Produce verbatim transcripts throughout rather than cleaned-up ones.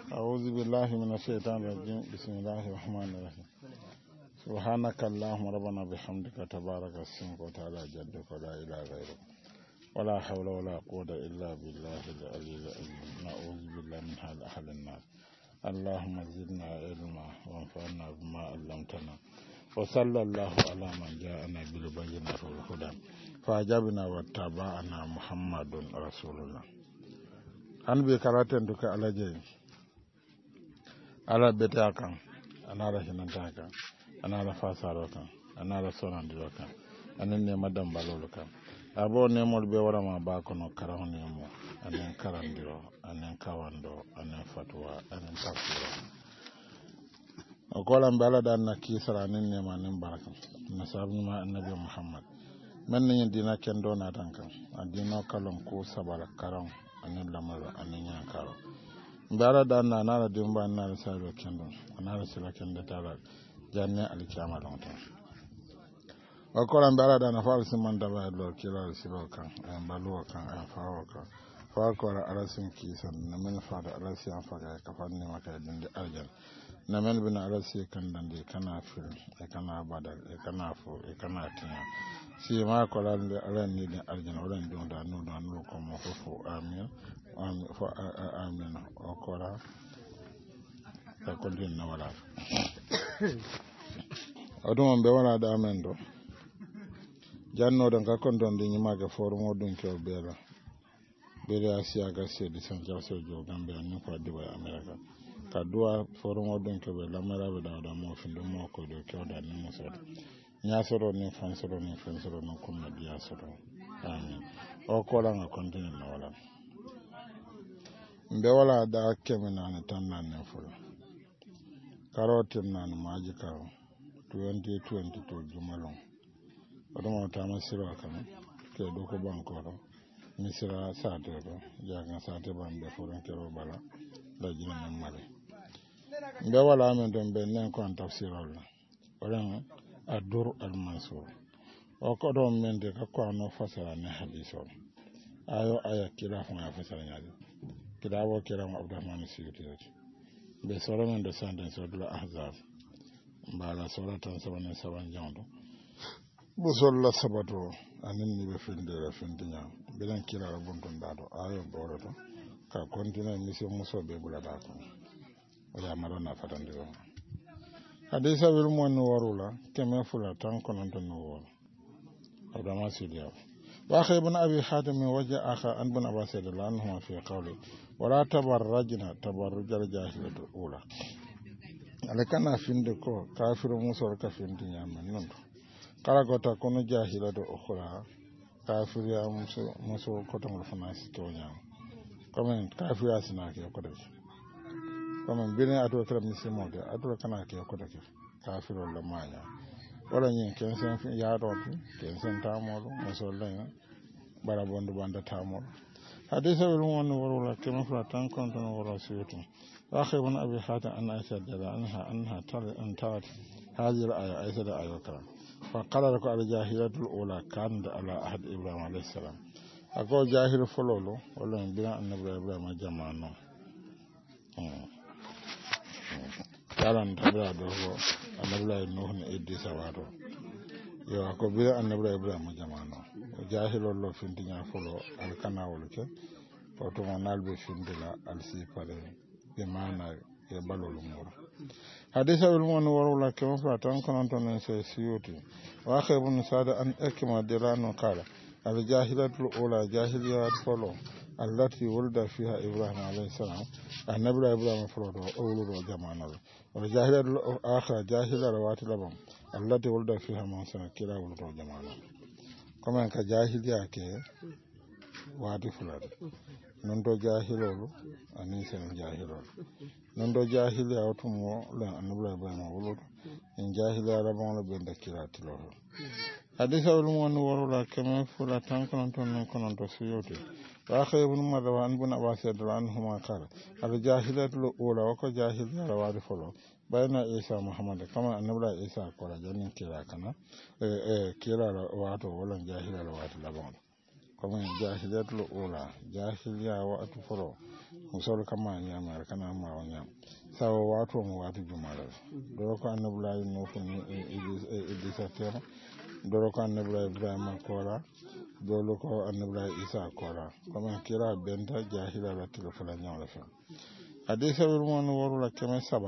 أعوذ بالله من الشيطان الرجيم بسم الله الرحمن الرحيم سبحانك اللهم ربنا بحمدك تبارك اسمك وتعالى جدك ولا إله غيرك ولا حول ولا قوة إلا بالله العلي العظيم نعوذ بالله من حال أهل النار اللهم زدنا علما وانفعنا بما علمتنا وصلى الله على من جاءنا بالبينات والهدى فأجابنا واتبعنا محمد رسول الله an be karaten duka alaje ala beta kan anara hinanta kan anara fasaro kan anara sonandiro kan anen ne madam balolo kan abo ne mol be wara ma ba kono karawon ne mo anen karandiro anen kawando anen fatwa anen tafsiro o kolam bala dan na kisara nen ne ma nen baraka na sabu ma annabi muhammad men ne dina ken do na tan kan adino kalon ko sabara karam anin lamaro anin yankaro ndara da na na dimba na da salo kendo na sala kendo tara janne alkiyama don ta akora ndara da na falsi man da ba do kila silo kan an baluwa kan an fawo kan fa akora arasin kisan na men fa da arasi an fa ka fanni maka din da aljan na men bin arasi kan dan de kana fil e kana badal e kana fo e kana tinya si ma ko lan de alan ni de aljan oran don da no da no ko mo fo amin amin fo amin o kora ta ko din na wala odum be wala da amen do janno don ka kon don ni ma ga forum odum ke bela bela asia ga se di san jaso jo gambe ni ko di wa america ka duwa forum odum ke bela mara be da da mo fin do mo ko do ke da ni mo so nya soro ni fan soro ni fan soro no ko na dia soro amin o ko la na continue na wala mbe wala da kemena na tan na ne fula karotin na maji ka twenty twenty-two jumalon oduma ta masiro kan ke do ko banko do misira sa to do jaga sa te bambe furan ke ro bala da jina men mare mbe wala men don be nen ko an tafsirol wala adur al-mansur o ko do men de ka ko no fasara ne hadiso ayo aya kila fun ya fasara nyaade kila wo kila ma abdurrahman siyuti be soro men de sanden so dula ahzab mbala soro tan saban saban jando bu solla sabato anin ni be finde la findinya bilan kila rabun dado ayo boroto ka continue mission muso be bulada ko wala marona fatandiro hadisa wil mo no warula keme fula tan konon to no wor adama sidiya wa khaybun abi hatim waja akha an bun abasad lanhu fi qawli wala tabarrajna tabarrujal jahilatu ula alakana finde ko kafiru muso ka finde nyama non kala gota kono jahilatu ukhra kafiru ya muso muso ko to fanasi to nyama comme kafiru asina ke ko def comme bine ato kala misimo de ato kana ke ko dake kafiro la manya wala nyin kensen ya do kensen tamolo musolla bara bondu banda tamolo hadisa wil won wala kema fra tan kon ton wala siyoto akhi ibn abi hatim an aisha jalla anha anha tar an tat hadhihi al-aya aisha da ayata fa qala lakum al-jahilatu al-ula kan ala ahad ibrahim alayhi salam ako jahil fololo wala bila annabi ibrahim jama'ano karan tabra do annabi nuh ne iddi sawato yo ko bi annabi ibrahim jama'ano jahilol lo fintinya folo al kanawol ke to monal be findila al sifare be mana e balol mur hadisa ul mon warula ke mo fatan konon ton se siyoti wa khaybun sada an akma dirano qala al jahilatul ula jahiliyat folo allati wulda fiha ibrahim alayhi salam annabi ibrahim folo do owludo jama'ano wal jahilatul akhra jahila rawati labam allati wulda fiha man sana kila wuldo jama'ano comme ka jahiliya ke wadi fulade non do jahilolu ani sen jahilolu non do jahiliya otumo la annabi ibrahim wuludo en jahiliya rabon la be ndakirati lo hadisa wal mon warula kama fula tan konon ton konon to siyote wa khaybun marwan bun abasad anhuma qala al jahilatu ula wa ko jahiliya wadi folo bayna isa muhammad kama annabi isa ko la janin kira kana eh eh kira wato wala jahiliya wato labon comme jahiliyatul ula jahiliya wa atu foro musol kama nyama kana ma wanya sawo wato mu watu jumala do ko annabulahi nuhu ni idisa tema do ko annabulahi ibrahim kola do ko annabulahi isa kola comme kira benta jahiliya la tilo fala nyawla fa hadisa wil mon woru la kema saba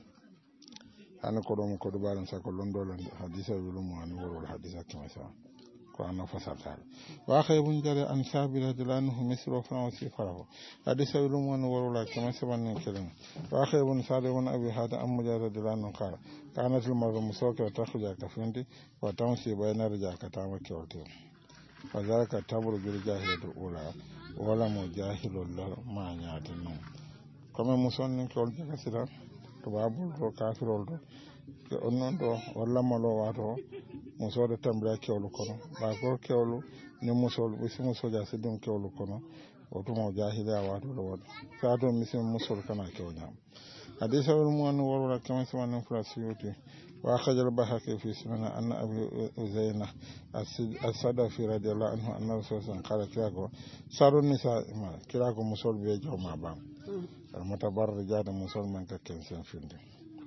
ana ko do ko do balan sa ko londo lan hadisa wil mon woru la hadisa kema saba ko anna fasatal wa khaybun jare an sabila dilanhu misru fa wasifarahu hadisa wil mon woru la kema saba ne kelen wa khaybun sadun abi hada am mujarrad dilanhu qala kanat al mar'u musawka takhja kafindi wa tansi bayna rijaka tama kewte wa zalika tabru bil jahiliyatul ula wala mujahilul ma nyaatinu comme muson ni kewol jaga sira tubabul to kafirol to ke onnon do walla malo wato musode tambra kewlu kono ba ko kewlu ni musol bi simu soja sidum kewlu kono o to mo jahiliya wato do wad sa to misim musol kana kewnyam hadisa wal mu'min wala kama sama frasiyuti wa khajal bahaki fi sunana anna abi uzayna as-sadafi radiyallahu anhu anna rasulullah qala kirago sarun nisa ma kirago musol be joma bam mutabarrijat musol man ka kensen finde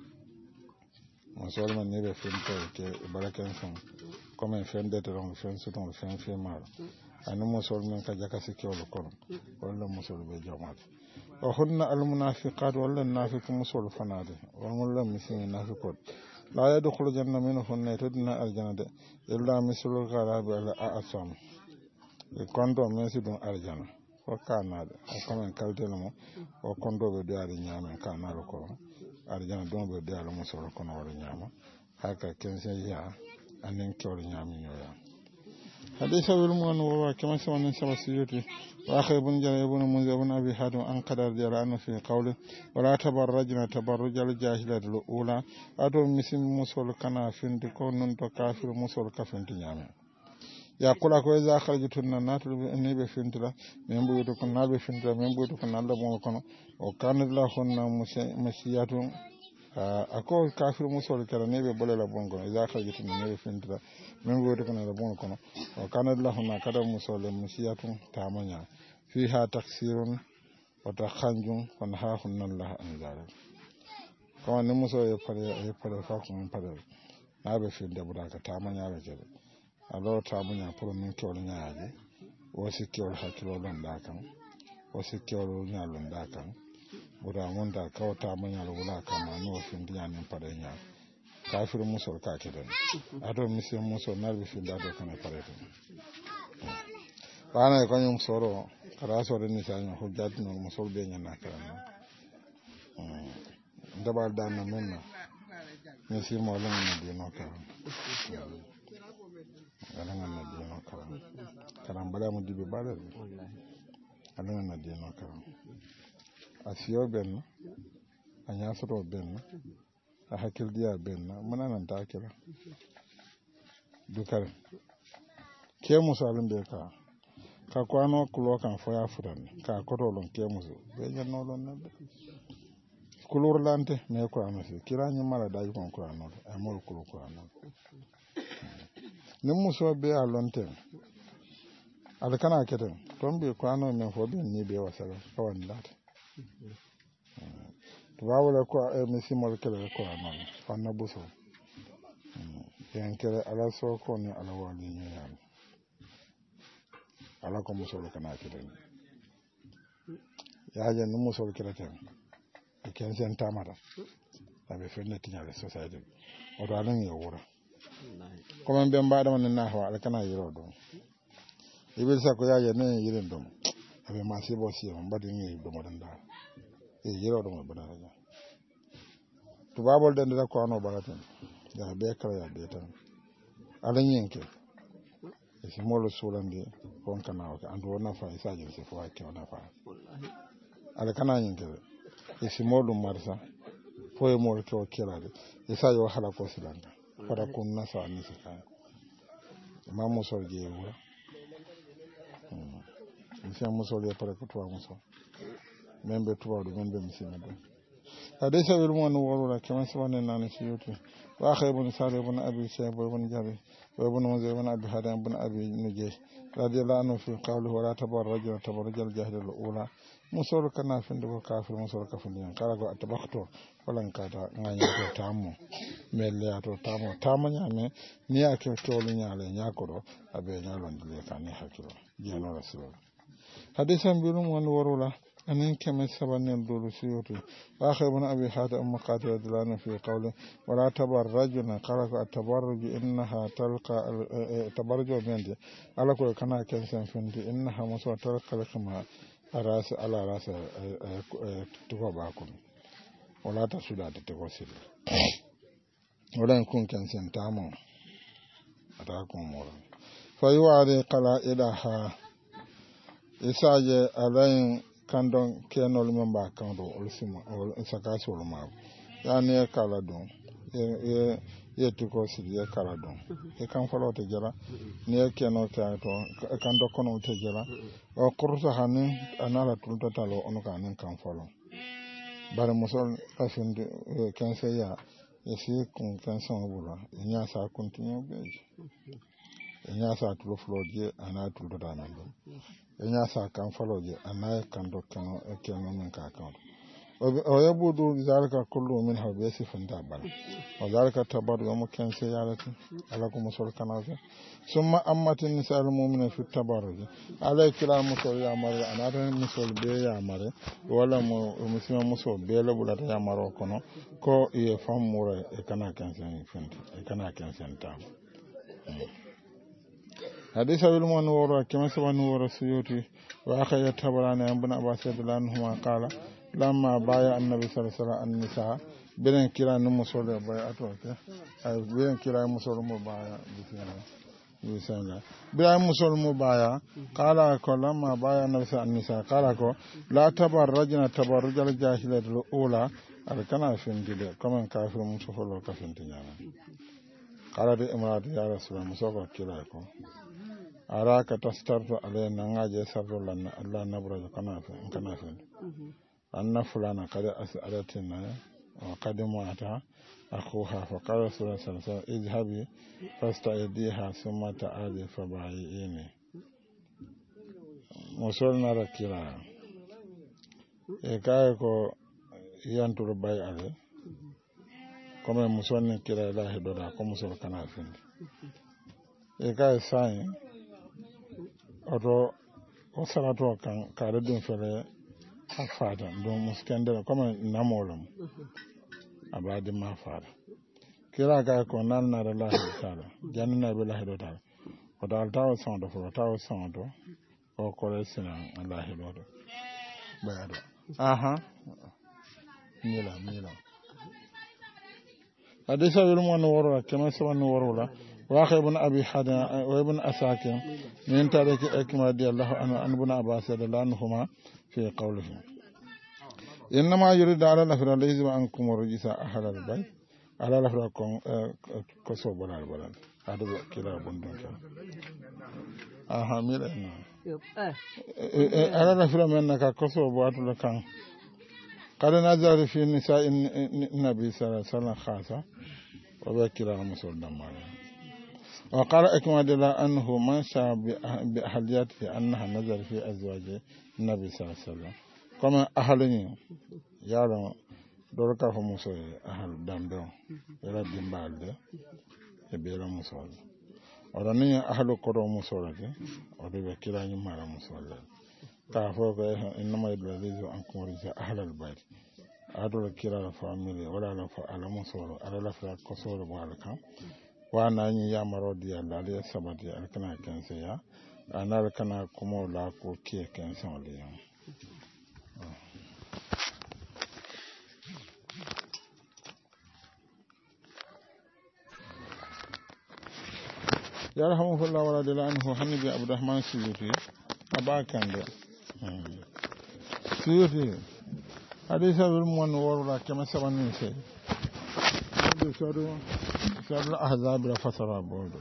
musol man ne be finde ke baraken son comme finde de donc fin su donc fin fin mal anu musol man ka jaka sikolo kono wala musol be joma wa hunna al munafiqat wala nafiq musol fanade wa mulla misin nafiqot la yadkhulu janna minhunna tudna al jannah illa mislul gharabi al a'sam e kondo mesidun aljana o kanade o comme kaltene mo o kondo be doari nyama kanalo ko aljana don be doari mo solo kono wala nyama haka kense ya anen kewle nyami nyoya hadisa wil mon wa kama sawan sabasiyuti wa khaybun jarabun munzabun abi hadu an qadar jarana fi qawli wala tabarrajna tabarrujal jahilatul ula ado misim musol kana findi ko non to kafir musol kafinti nyama ya kula ko za kharajtu nanatul ni be fintila men buuto ko nabe fintila men buuto ko nalla mo kono o kanilla honna musiyatun ako kafir musol kala ne be bolela bongo za kharajtu ne be fintila men buuto ko nalla bon kono o kanilla honna kada musol musiyatun tamanya fiha taksirun wa takhanjun wa nahahunna allah an zalik ko ne musol e pare e pare fa ko mon pare nabe fintila budaka tamanya be jere alo tabunya pour min kewol nyaaje o si kewol hakilo lon da kan o si kewol nyaalon da kan bura monda kaw tabunya lo wala kama no fin diya nin pare nya kafir musol ka keden ado misim musol narbi fin da do kan pare to bana ko nyum soro kara soro ni sa nyo hujjat no musol be nya nakran ndabal dan na menna misim mo lo ni di no kan alanga na dino karam karam bala mo dibe bala alanga na dino karam asiyo ben anya soto ben a hakil dia ben mana nan ta kira dukar ke musalin be ka ka kwano kulo kan foya fudan ka koto lon ke musu be janno lon na kulur lante me ko amasi kira nyi mala dai kon ko anol amol kulo ko anol nim muso be a lonten ala kana keten ton be ko ano men fo be ni be wasala kawan lat to wawla ko e mi simol kele ko ano fanna buso en kele ala so ko ni ala wali ni yan ala ko muso le kana keten ya je nim muso kele ten e ken sen tamata abe fenne tinyale society o do alan ye wura comme be mbaɗa man na hawa ala kana yiro do ibil sa ko yaaje ne yiren dum abe ma si bo si on mbadi ngi do mo danda e yiro do mo bana ja to babol den da ko ano bagaten ya be kala ya be tan ala nyenke e si molo sulande on kana o ando wona fa isa je se fo ke ona fa ala kana nyenke e si molo marsa fo e molo to kelade isa yo hala ko silanga para kunna sa ni sika ma musol je wura mm fi musol ya para ko to musol membe to do membe misina do حديث بالمون ورورا كما سمعنا نان سيوتي واخي بن سعد بن ابي شيب بن جابر وابن منذر بن ابي حدان بن ابي نجيش رضي الله عنه في قوله ولا تبرج تبرج الجاهل الاولى musoro kana finde ko kafir musoro ka finde kala go atabakto walan kata nganya to tamo melle ato tamo tamo nyame ni ake tolu nyale nyakoro abe nyalo ndile kane hakiro jeno rasul hadisan birum won warula anin keme sabanen dolu siyoti wa khaybun abi hada um qatil dilana fi qawli wala tabarrajuna kala ko atabarruj innaha talqa tabarruj bende ala ko kana kensen finde innaha muso talqa kama arasa ala rasa tuko bakun wala ta suda ta tuko sil wala kun kan sentamo ata kun mora fa yuwari qala ilaha isaje alain kandon kenol memba kando olsima ol sakaso ma yani kala don e ye tuko sil ye kala don e kan falo te jara ne keno ta to kando kono te jara o kursa hanin anala tulta talo ono kanin kan falo bare musol afinde kense ya esi kun kense obula nya sa continue beje nya sa tulo floje ana tulta tanando nya sa kan falo je ana kan do keno keno men ka kan o yabudu zalika kullu min habisi fanda bal o zalika tabar yawm kense yalati ala ko musol kanafe summa ammatin nisal mu'mina fi tabarruj ala kila musol ya mare anata musol be ya mare wala mo musima musol be la bulata ya maro kono ko e famura e kana kense fenti e kana kense ta hadith bil munawwara kama sabanu wa rasuluti wa akhaya tabarani ibn abbas radhiyallahu anhu qala lamma baya annabi sallallahu alaihi wasallam an-nisa bilen kira no musole baya atoke ay bilen kira musole mo baya bisina bisana bilen musole mo baya qala ko lamma baya annabi sallallahu alaihi wasallam qala ko la tabarrajna tabarrujal jahilatul ula al kana findide comme kafir musofolo ka fintinyana qala de imratu ya rasulullah musoko kira ko araka tastartu alayna ngaje sarro lan allah nabra kana kana fin anna fulana kada as'alatina wa qadimata akhuha fa qala sallallahu alaihi wasallam izhabi fasta'diha thumma ta'ali fa bai'ini musolna rakira e kay ko yantu bay ale comme musolni kira la hedoda ko musol kana fin e kay sai oto o salato kan kada dum fere afada don muskandela comme namolam abadi ma fara kira ga ko nan na Allah ta'ala janna billahi do ta'ala o dal taw sondo fo taw sondo o ko resina Allah do bayado aha mila mila hadisa wil mo no woro kama so no woro la واخي ابن ابي حدا وابن اساكن من تاريخ اكمل رضي الله عنه عن ابن عباس رضي الله عنهما في قوله انما يريد على الافر ليس عنكم الرجس اهل البيت على الافر كون كسو بلال بلال هذا كلا بندون اها ميل على الافر منك كسو بواتو كان قد نزل في نساء النبي صلى الله عليه وسلم خاصه وبكلا مسول دمار وقال اكمل الله انه من شاء باهليته انها نزل في ازواج النبي صلى الله عليه وسلم كما اهلني يارو dorka ko muso ahal dambe era dimbalde e bela muso ora ni ahalo ko do muso rake o de kila ni mara muso la ta fo ko inna ma yadrizu an kumurja ahlal bayt ado kila family wala la fa ala muso ala la fa ko so bo alka wana ni ya marodi ya lale sabati alkana kense ya anar kana kuma la ko ke kense ole ya yarhamuhullah wa radiyallahu anhu hanabi abdurrahman suyuti abakande suyuti hadisa bil mon warula kama sabani se do sodo sodo ahzab la fasara bodo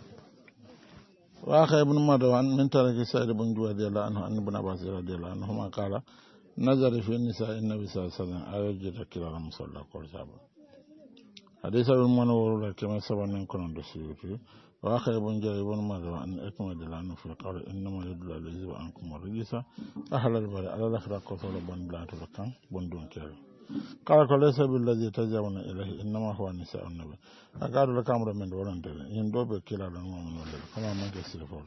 wa khay ibn madwan min tariki sa'id ibn juwayr radiyallahu anhu an ibn abbas radiyallahu anhu ma qala nazari fi nisa'i nabi sallallahu alaihi wasallam ayoji da kila musalla ko sabo hadisa bin man wala kama sabanin kono do siyuti wa akhay bun jay bun madwa an akma dilanu fi qawl inma yadlu alayhi wa ankum rijisa ahlal bari ala lafra ko so bon blatu kan bon don kero qala ko laysa bil ladhi tajawna ilayhi inma huwa nisa'un nabi agadu la kamro men do ronte in do be kila la mo non le kama man ke sirfo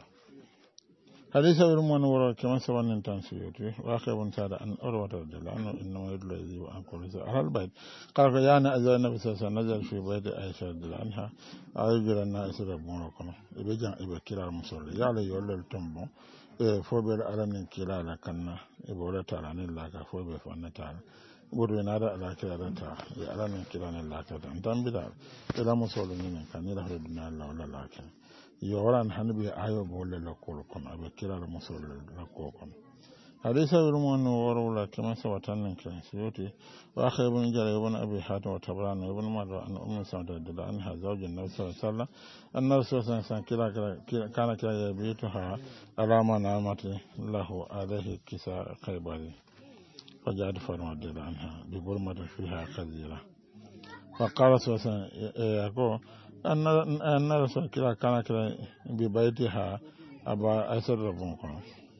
حديث ابن منور كما سبحانه تنسيته واخر بن سعد ان اروى رضي الله عنه انما يدل الذي وان كل اهل البيت قال يا انا ازال النبي صلى الله عليه وسلم نزل في بيت عائشه رضي الله عنها ايجر الناس ربنا كنا بيجان ابكير المصلي يا لي يولل تمبو فوبل على من كلا لكنا ابولا تعالى الله كفوبل فنتا budu na da alaka da ta ya alamin kira ne laka da dan bida ila musolu ne kan ni da hudu na Allah wala laka yoran hanbi ayo bolle la kol kon abe kira musolu la ko kon hadisa bil mun warula kama sawatan kan siyoti wa akhay ibn jari ibn abi hatim wa tabran ibn madra an ummu sa'd radhiyallahu anha zawjin nabi sallallahu alaihi wasallam anna rasulullah sallallahu alaihi wasallam kana kira ya bituha alama namati lahu alaihi kisa khaybari فجاءت فرما رضي الله عنها ببرمة فيها خزيرة فقال صلى الله عليه وسلم يقول أن رسول كلا كان كلا ببيتها أبا أسر ربكم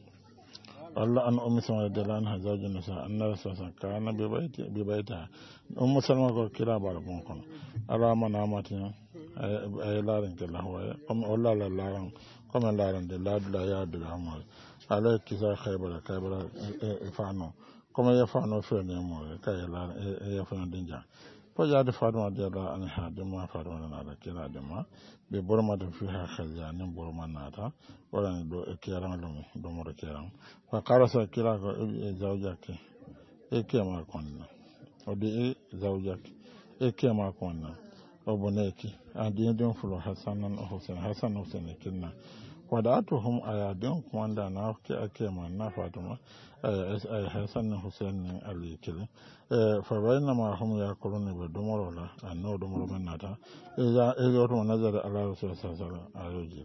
الله أن أم سلمة رضي الله عنها زوج النساء أن رسول الله كان ببيت ببيتها أم سلمة كلا باربكم على منامتنا أي لارن كلا هو قم الله لا لارن قم لارن لا لا يا دلهم على كذا خيبر خيبر فانو comme ya fa no fe ne mo ka ya la ya fa dinja ko ya de farma de la an ha de ma farma na da kira de ma be borma de fi ha khaja ne borma na ta wala do e kira lo do mo de kira fa qara sa kira ko e zawjake e ke ma konna o de e zawjake e ke ma konna o boneki a de don fulo hasanan o husain hasan husain kinna wadatuhum ayadin wanda na ke ake ma na fatuma ay hasan husain ali kile fa bayna ma hum yakuluna bi dumorola anno dumoro manata ya ezo to nazar ala rasul sallallahu alaihi wasallam ayoji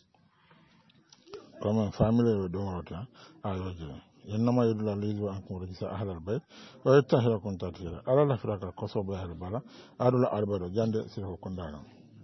comme family bi dumorota ayoji innama yudla lizu an kuma rajisa ahlal bayt wa yatahirakum tatira ala la firaka koso be hal bala adula arbado jande sirho kondana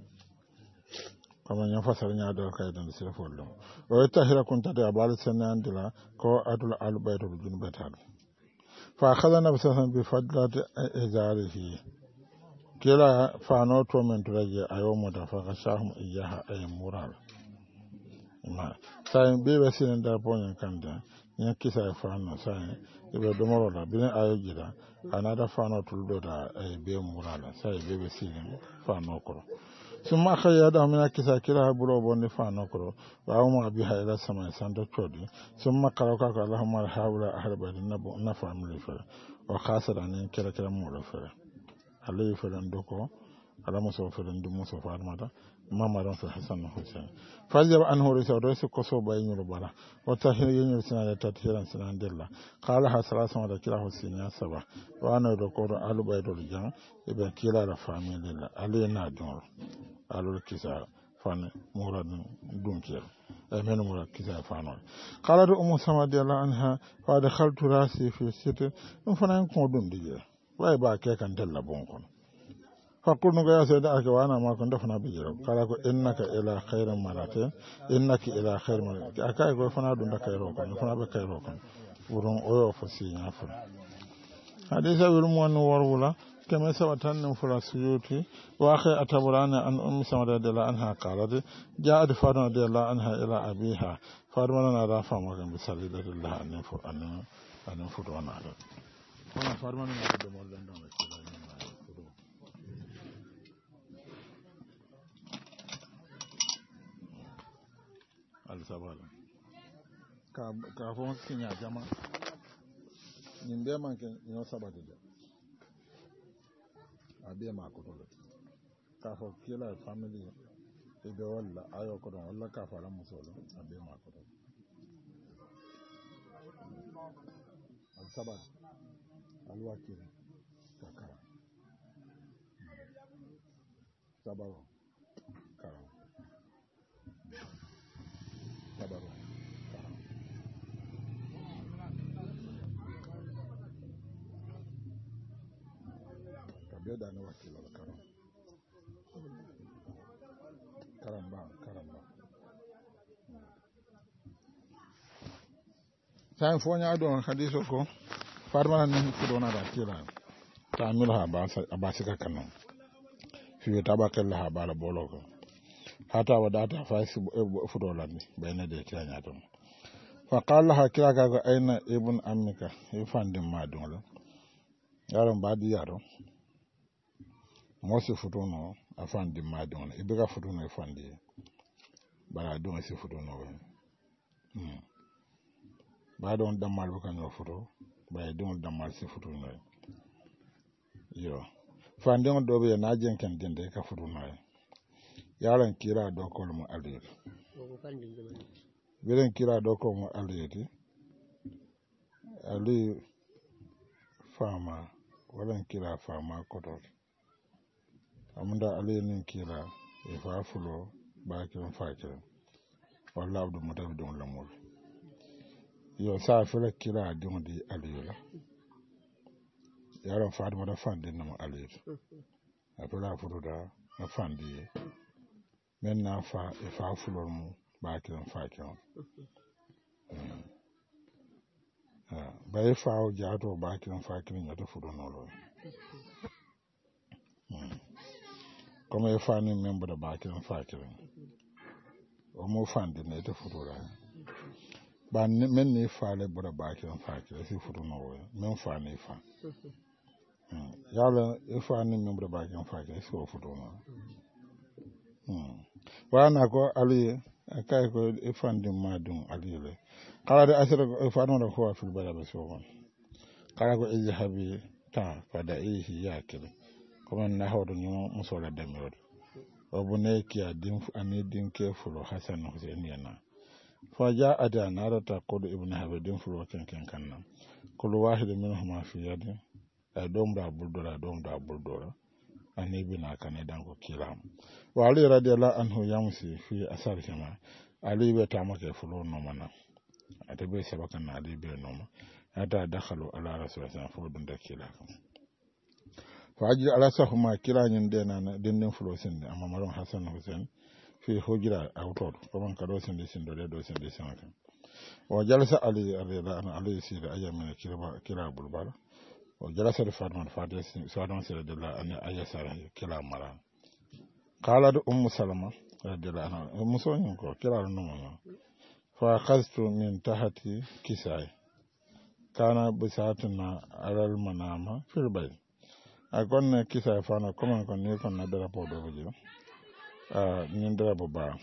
kama nya fasal nya do kay dan sira follo o tahira kunta da bal sanan dila ko adul al baytu bin batal fa khadha nafsan bi fadlat izarihi kila fa no to men turaje ayo mota fa shahum iyaha ay mural ma sai be be sin da ponya kanda nya kisa fa no sai be do moro da bin ayo jira anada fa no tuldo da ay be mural sai be be sin fa no ko ثم أخذ يده من كسا كلا برو بني فانوكرو وأوما بها إلى السماء سانتو تشودي ثم قالوا اللهم هؤلاء أهل بيت النبو نفع من الفر وخاصة أن كلا كلا مولى فر عليه فرن دوكو على مصر فرن دو مصر فارماتا ما مرون في حسن حسين فجب أنه رسول رسول كسو بين ربلا وتحيي ينير سنة تطهيرا سنة دلا قالها ثلاثة مرة كلا حسين سبع وأنا دكور أهل بيت الجان إبن كلا رفامي لله علينا دور alol kisa fane murad dunkir e men murad kisa fanol qala do ummu samadi allah anha fa dakhaltu rasi fi sita dum fana ko dum dige way ba ke kan dalla bon kon fa kullu ga yasa da aka wana ma kon dafana bijiro kala ko innaka ila khairin marate innaki ila khair marate aka ko fana dum da kayro kon fana be kayro kon wuron oyo fo sinya fa hadisa wir mo no warwula كما سوتن فلا سيوتي واخي اتبران ان ام سمره رضي الله عنها قالت جاءت فاطمه رضي الله عنها الى ابيها فاطمه انا رافع مكان بسالي الله ان فو ان ان فو انا انا فاطمه انا قد مولن دون al-sabala ka ka fon sinya jama nimbe manke no sabata abe ma ko to ka fo kila family e be walla ayo ko don walla ka fara musolo abe ma ko to al sabat al wakil takara sabaro kara sabaro be da ne wakilo karam karamba karamba sai fonya don hadiso ko farma nan fudona da kila tamil ha ba ba sika kanon fi tabakal ha ba la boloko hata wadata fa fudolan bayna de tianya to fa qala ha kila ga aina ibn ammika ifandin ma don yaron ba di yaro mosi futono afandin ma don ibika futono ifandi bara don si futono hmm ba don damal kan no futo ba don damal si futono yo fandin do be na jen kan den de ka futono yaron kira do ko mu aliri biren kira do ko mu aliri ali fama walan kira fama koto amunda ali nin kira e fa fulo ba kiran fakira wallahi abdu mutabi don lamul yo sa fele kira don di alira yaron fatima da fandin mu aliri afela fulo da na fandi men na fa e fa fulo mu ba kiran fakira baye faaw jaato baakiran faakirin yata fudo nolo comme e fani membre da baakiran faakirin o mo fandi ne ta fudo la ba men ne faale bura baakiran faakirin si fudo nolo men fani fa yalla e fani membre da baakiran faakirin si o fudo nolo wana ko ali kay ko e fandi madum ali le kala de asira fanu da ko fil bala be so kala ko izhabi ta fada ihi yakil kuma na hawdo nyimo musola damiro obune ki adin ani din ke fulo hasan hussein yana faja ada narata qod ibn habidin fulo ken ken kanna kullu wahid minhum fi yadi adom da buldora dom da buldora ani bina kan dan ko kiram wa ali radiyallahu anhu yamsi fi asar kama ali be tamake fulo no mana ata be sabaka na ali be no ma ata dakhalu ala rasulullah fo dun da kila fa aji ala sahuma kila nyin de na den fulo sen amma maron hasan hussein fi hujra awtod ko man ka do sen de sen do do sen de sen wa jalasa ali radiyallahu anhu ali sira ayyamin kila kila bulbala o jalasa de fatman fatis sadan sira de la an ayasara kila mara qala ummu salama radiyallahu anha ummu sonin ko kila no ma fa khaztu min tahti kisai kana bisatuna alal manama fil bayt akon kisai fa na kuma kon ne kon na dara podo bujo ah nin dara baba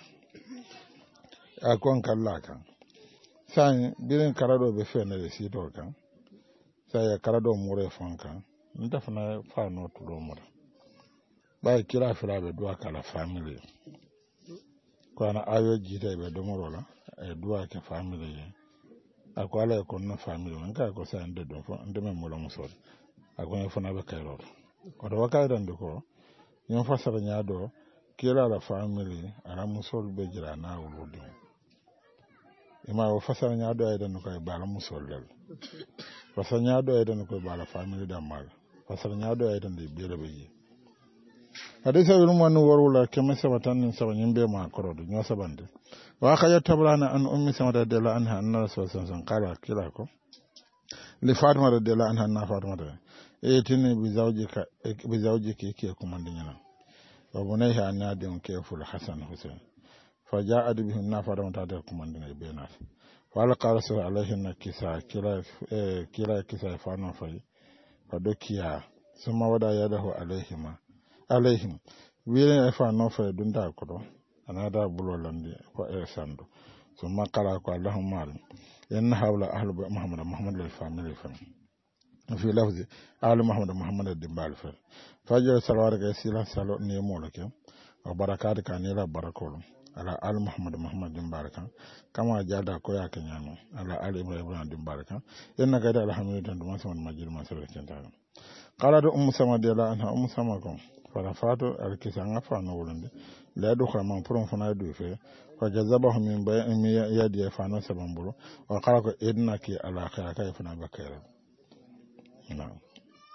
akon kallaka sai birin karado be fene de sito kan sai karado mure fonka ndafna fa no tudo mura ba kira fira be duwa kala family ko na ayo jita be do morola e duwa ke family akwala ko na family nka ko sa ande do fo ande me mulo musol akon fo na be kayro ko do wakay dan ko yon fasara nyaado kira la family ara musol be jira na wuludi ima o fasara nyaado ay dan ko e bala musol lel fasara nyaado ay dan ko e bala family da mal fasara nyaado ay dan de bele be yi hadisa yulum wanu warula kema sabatan sabanyin be ma korodo nyo sabande wa khayat tabrana an ummi samata radhiyallahu anha anna rasulullah sallallahu alaihi wasallam qala kila ko li fatima radhiyallahu anha na fatima de e tini bi zawjika bi zawjiki ke kuma dinyana wa bunayha anna din ke ful hasan husain fa ja'a bihi na fatima ta de kuma dinyana be na fa la qala sallallahu alaihi na kisa kila kila kisa fa no fa fa dokiya suma wada yadahu alaihima alaihim wile fa no fa dunda ko anada bulolande ko e sando so makala ko allahumma inna hawla ahlu muhammad muhammad al family fa fi lafzi ahlu muhammad muhammad dimbal fa fajr salawat ga sila salo ne molake wa barakat ka ne la barakolo ala al muhammad muhammad dimbal kan kama jada ko ya kenyano ala ali ibrahim dimbal kan inna ga da alhamdulillah dum sama majid masal kentana qala do ummu samadila anha ummu samakum fara fato alkisanga fa no wolande la do khama puron fana do fe fa jazabahu min bayan yadi fa no sabamburo wa qala ko idnaki ala khaya kay fana bakara na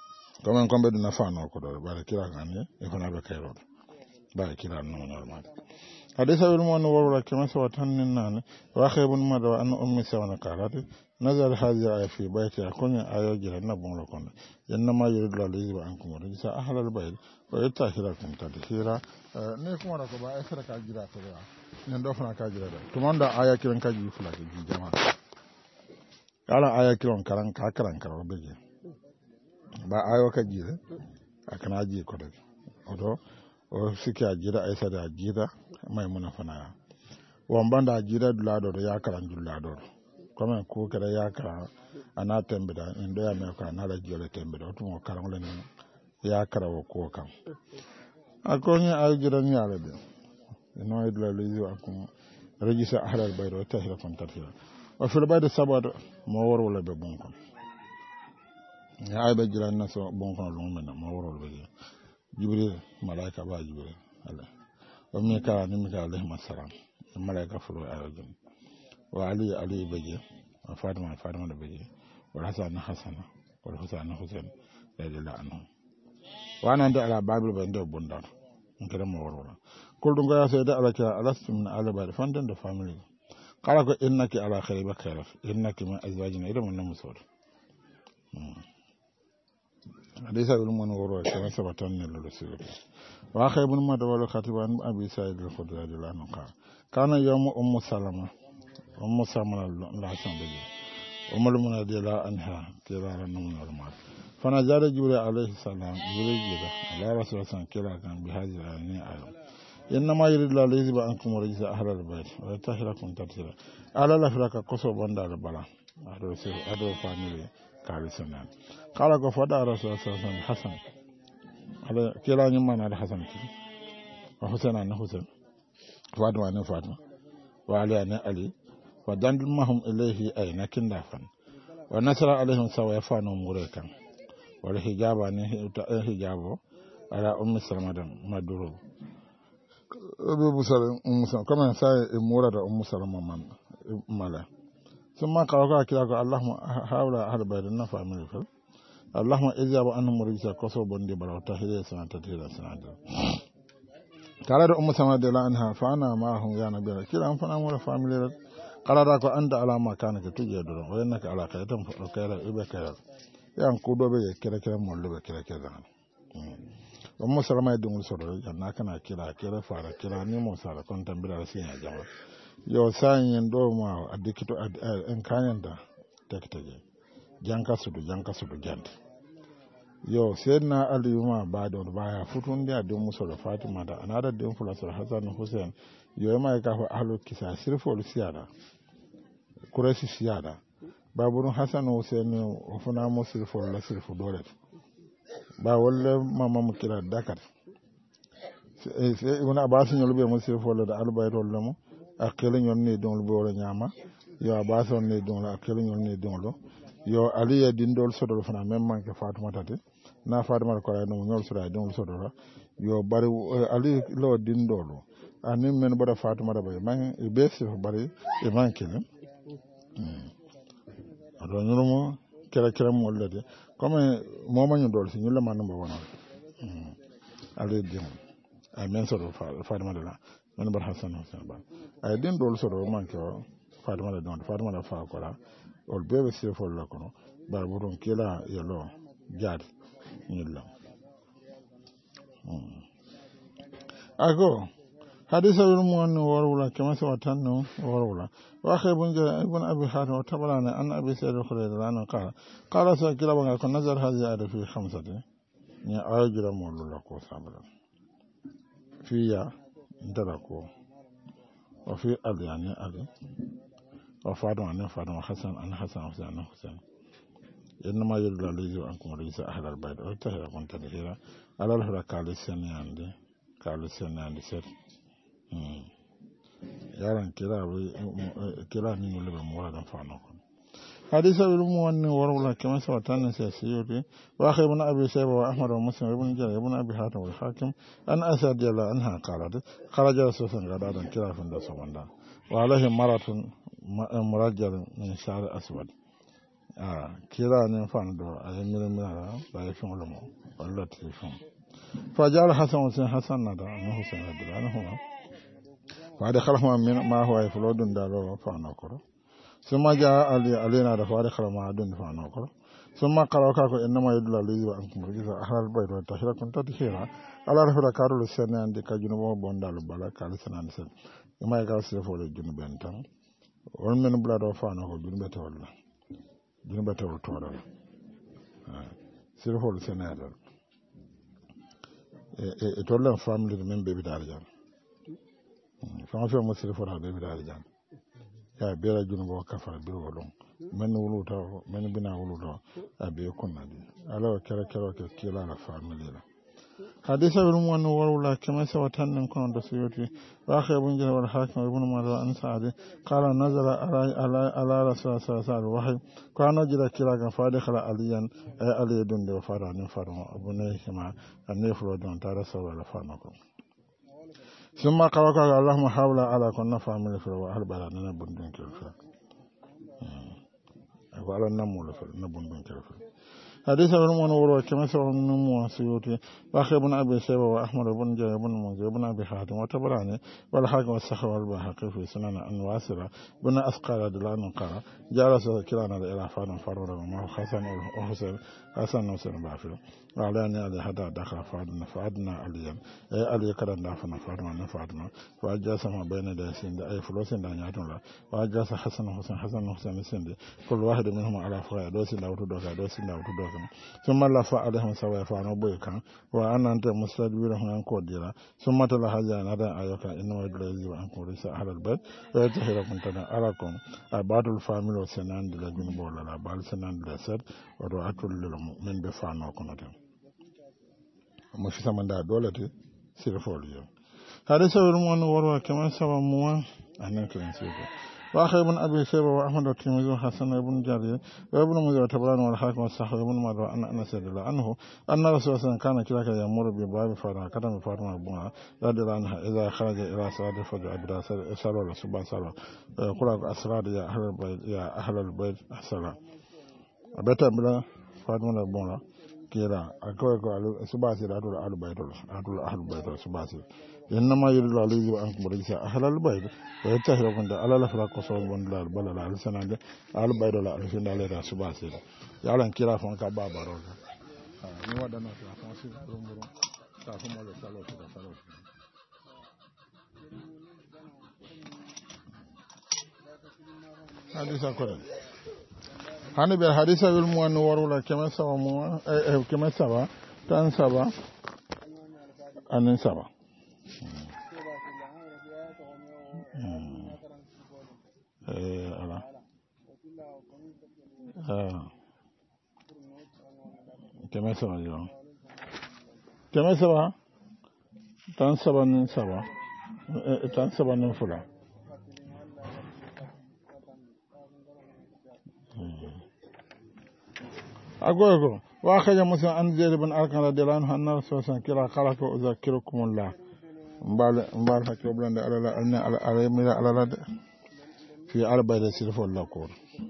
comme comme be duna fano ko do bare kila ngani e fana be kayro bare kila no normal hadisa wil mo no wala kema so tan nan wa khaybun ma do an ummi sawana qalat nazar hadhihi fi bayti akunya ayo jira na bon lo kon yanna ma yuridu la lizi an kuma risa ahlal bayt wa yatahirakum tadhira ne kuma da ko ba ai saraka jira to ya nan do fana ka jira da to manda aya kiran ka ji fula ji jama'a kala aya kiran karan ka karan karo beje ba ayo ka jira akana ji ko da odo o siki ajira ai sada ajira mai muna fana wambanda ajira dulado do ya karan dulado comme ko kada ya kara ana tembeda ndo ya me ko ana la jole tembeda to mo karan len ya kara wo ko kam akonya ajira ni ala de no idla lezi akum rejisa ahlal bayro tahira kon tartira wa fil bayda sabado mo wor wala be bon kon ya ay be jira na so bon kon lu men mo wor wala be jibril malaika ba jibril ala wa mi ka ni mi ka alayhi assalam malaika fulo ayojum wa ali ali beje wa fatima fatima da beje wa hasan hasan wa husain husain radiyallahu anhu wa nan da ala babil ban da bunda ngere mo woro kul dunga ya sayda ala ka alastum min ala bari fandan da family kala ko innaki ala khayri ba khayra innaki min azwajina ida mun musor hadisa bil mun woro ka sabatan ne lo sir wa khaybun ma da wala khatiban abi sa'id al-khudri radiyallahu anhu kana yawm ummu salama ummu salama la shambe umul munadila anha kirara nun normal fana jara jibril alayhi salam jibril jira ala rasul san kira kan bi hajira ni ayo inna ma yuridu la liziba ankum rajisa ahlal bayt wa tahirakum tatira ala la firaka koso banda la bala ado sir ado family kali sanan kala ko fada rasul sallallahu hasan ala kila ni mana da hasan ki wa husaina na husain fatima na fatima wa ali na ali wa dandumahum ilayhi ay nakin dafan wa nasara alaihim sawa yafanu murekan wal hijaba ni hijabo ala ummi salamadan maduru abu busal ummu salama kama sai mura da ummu salama man mala thumma qala kila ko allahumma hawla ahl baydin na family fil allahumma ijaba anhum murisa koso bondi baraw tahira sanata tira sanata kala da ummu salama de la anha fa ana ma hum ya nabi kila an fana mura family kala da ko anda alama kana ke tuje do wa innaka ala kaytan fa kayra ibe kayra yan ku do be kira kira mo lo be kira kira ummu salama de ngul sodo janna kana kira kira fara kira ni mo sala kon tambira sin ya jama yo sanyen do ma adikito en kanyanda tekteje janka sudu janka sudu jant yo sedna aliyuma baado baya futunde adu musodo fatima da anada de fulasor hasan hussein yo ma ka fa ahlu kisa sirfo siyada kurasi siyada baburu hasan hussein ofuna mo sirfo la sirfo dole ba walla mama mu kira dakar e se ibn abbas nyol be mo sirfo la da albayro lamo akele nyon ni don lo bo nyama yo abbas on ni don la akele nyon ni don lo yo aliya dindol sodo fana même manke fatima tati na fatima ko ay no nyol sura don sodo yo bari ali lo dindolo ani men boda fatima da bay man e besi bari e manke ne ado nyumo kera kera mo lade comme moma ñu dol ci ñu la man number one ali dim ay men sodo fatima da la men bar hasan hasan ba ay dindol sodo manke fatima da don fatima da fa ko la ol bebe sefol la kono bar boton kila yelo jaad ñilla ako hadisa bil mu'min warwala kama sa tanno warwala wa khaybun ja ibn abi hatim wa tabalana an abi sa'id al-khudri lana qala qala sa kila banga kon nazar hadhihi ada fi khamsati ni ajra mulu la ko sabala fiya ndara ko wa fi adyani ali وفادوا عنه فادوا حسن أنا حسن حسن أنا حسن إنما يرد الذي أنكم ليس أهل البيت وتهرا كنت تهرا على الهرا كالسيان عندي كالسيان عندي سر يارن كلا كلا نيجي لبى مورا فانو حديث بالمؤمن ورولا كما سوتان سيسيوتي واخي ابن ابي شيبه واحمد ومسلم ابن جرير ابن ابي حاتم والحاكم ان اسد الله عنها قالت خرج رسول الله غدادا كلا فند سمندا وعليه مرة مرجل من شعر أسود ah kira ne fan do ay mira mira ba ya fon lo mo walla telefon fa jala hasan sin hasan nada no husain radila no ho fa da khalama min ma huwa fuludun dalo fa na ko summa ja ali alina da fa da khalama dun fa na ko summa qaraka ko inma yadullu alayhi wa ankum rijza ahlal bayt wa tahirakum tadhira ala rafa karul sanan de kajuno bon dalo bala kal sanan sen ma ga sefo le junben tan on men bula do fa na ko junbe tawalla junbe taw tawalla sir hol senadal e e tollan family men be bidal jan fa fa mo sir fora be bidal jan ya bela junbo kafara be wolon men wuluta men bina wuluta abe kunadi ala kala kala ke kila la family la حديث ابن من ورولا كما سوتن كون دسيوتي واخي ابن جرير والحاكم ابن ماجه عن سعد قال نزل على على على رسول الله صلى الله عليه وسلم كان جرى كلا فادخل عليا اي علي دون دو فاران فارم ابنيهما ان يفرو دون ترسل ولا فانكم ثم قال اللهم حول على كنا فامل في واهل بلدنا بندن كلفا وعلى النمول في نبندن كلفا حديث ابن من وروى كما سوى من مواسيوتي واخي ابن ابي شيبه واحمد بن جابر بن منذر بن ابي حاتم وتبراني والحاكم والسخاوي والبيهقي في سنن ان واسره بن اسقال دلان قال جلس كلانا الى فان فرور ما حسن وحسين حسن وحسين بافر وعلاني علي حتى دخل فادنا فادنا عليا اي علي كدن دافنا فادنا فادنا واجلس ما بين داسين اي فلوسين دانياتون لا واجلس حسن وحسين حسن وحسين سند كل واحد منهم على فراء دوسين داوتو دوكا دوسين داوتو دوكا ثم لفع عليهم سواء فانو بويكا وأن أنت مستدبرهم أنكو ديلا ثم تلحجا ندا أيوكا إنما يدلزي وأنكو رسا أهل البيت ويتحيركم تنا أراكم أباد الفاميل وسنان دلا جنبو للا بال سنان دلا سد ودعاتو للمؤمن بفانو كنتم مش سمن دا دولتي سيرفوليو هذا سبب من وروا كما سبب موا أنا كلنسيكو واخي ابن ابي شيبه واحمد الترمذي وحسن ابن جرير وابن مجاهد وتبران والحاكم والصحيح ابن ماجه ان انس رضي الله عنه ان رسول الله كان كذلك يمر بباب فاطمه كتم فاطمه ابوها رضي الله عنها اذا خرج الى صلاه الفجر ابدا صلى الله صبح صلى قل اسرار يا اهل البيت يا اهل البيت الصلاه ابدا بلا فاطمه ابوها كيرا اكو اكو صبح صلاه اهل البيت اهل البيت صبح إنما يريد عليه وأنكم رجسا أهل البيت ويتهربون دا على لفراق وصول بندلال بلا لا لسنان دا أهل البيت لا لسنان دا لرا سباسي دا يعلن كلا فانكا بابا رولا نوا دانا كلا فانسي رمبرون تافو مولا سالو سيدا سالو حديثة كورن هاني بير حديثة بالموان ورولا كما سوا موان كما سوا تان سوا أنن سوا eh ala ah kema sawa yo kema sawa tan sawa nin sawa tan sawa nin fula agogo wa khaja musa an zaid ibn arkan radiyallahu anhu anna rasulullah kila qala ko uzakkirukumullah mbal mbal hakko blande ala ala ala ala ala fi albayda sirfo lakor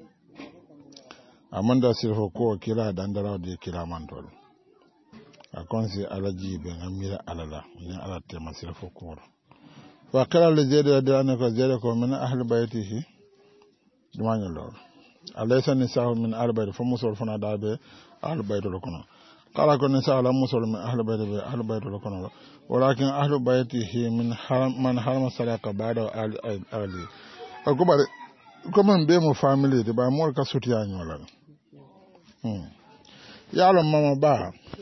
amanda sirfo ko kila dandara de kila mantol akonsi alaji be ngamira alala ni ala tema sirfo ko wa qala li zaid radiyallahu anhu zaid ko min ahli baytihi dumanyo lor alaysa nisaa'u min albayda fa musul fana dabe albayda lokono qala ko nisaa'u la musul min ahli bayda be ahli bayda lokono walakin ahli baytihi min haram man harama salaka ba'da ali ali ako bare comme be mo family de ba mo ka soti anyola hmm yalo mama ba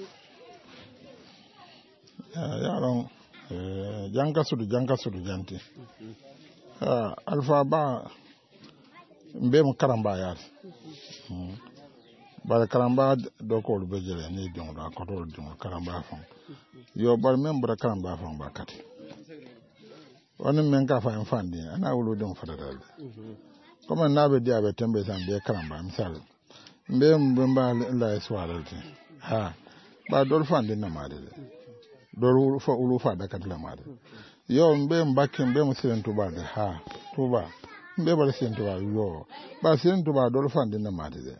yalo eh janka sudu janka sudu janti ah alfa ba be mo karamba yar hmm ba karamba do ko lu bejele ni dum da ko to dum karamba fon yo bar men bra karamba fon ba kati wannan men ka fa infandi ana wulu dum fadadal comme na be dia be tembe san be karamba misal mbe mbemba la iswalati ha ba dol fandi na made dol fa ulu fa da kadla made yo mbe mbake mbe musilen tuba de ha tuba mbe ba silen tuba yo ba silen tuba dol fandi na made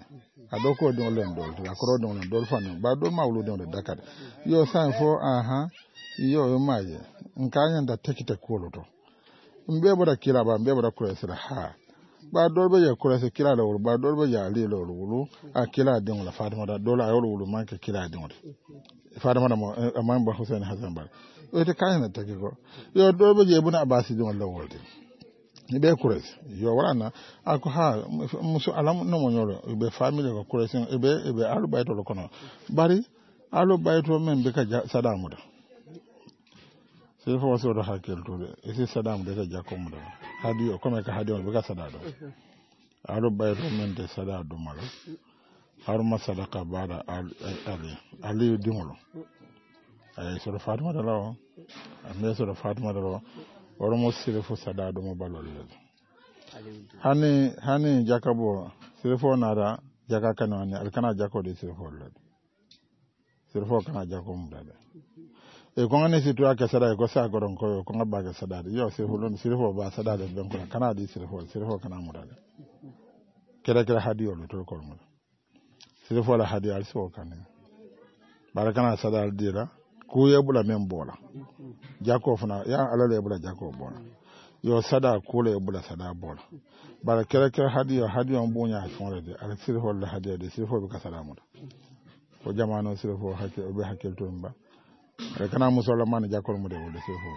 adoko don len dol la koro don len dol fan ba do mawlu don dakar yo san fo aha yo maye nkanya nda tekite koloto mbe boda kila ba mbe boda kula ha ba dolbe ya kula se kila da ba dolbe ya ali lo wulu a kila din la Fatima da dola ayo wulu man ka kila din Fatima da amman ba Hussein Hassan ba o te kanya na take ko yo dolbe je buna abasi din la wolde ni be kures yo warana ako ha musu alam no mo nyoro be family ko kures e be e be alu bayto lo kono bari alu bayto men be ka sadamu da sai fa wasu da hakil to isi sadam da ta jakom da hadiyo kuma ka hadiyo be ka sadado alu bayto men de sadado malo har ma sadaka bada ali ali dimolo ay so Fatima da lawo ame so Fatima da lawo woro mo sire fo sadado mo balol le hani hani jakabo sire fo nara jaka kanone alkana jako de sire fo le sire fo kana jako mo dada e ko ngane situ aka sada ko sa goron ko ko ngaba ga sada yo sire fo lon sire fo ba sada de ben ko kana di sire fo sire fo kana mo dada kera kera hadiyo lo to ko mo sire fo la hadiyo al so kana barakana sada al dira ku yebula men bola jako fana ya alale yebula jako bola yo sada kula yebula sada bola bara kere kere hadiyo hadiyo mbunya fonre de ala sir hol hadiyo de sir fo be kasala mo ko jamano sir fo hakke be hakkel to mba e kana musola man jako mo de wala sir fo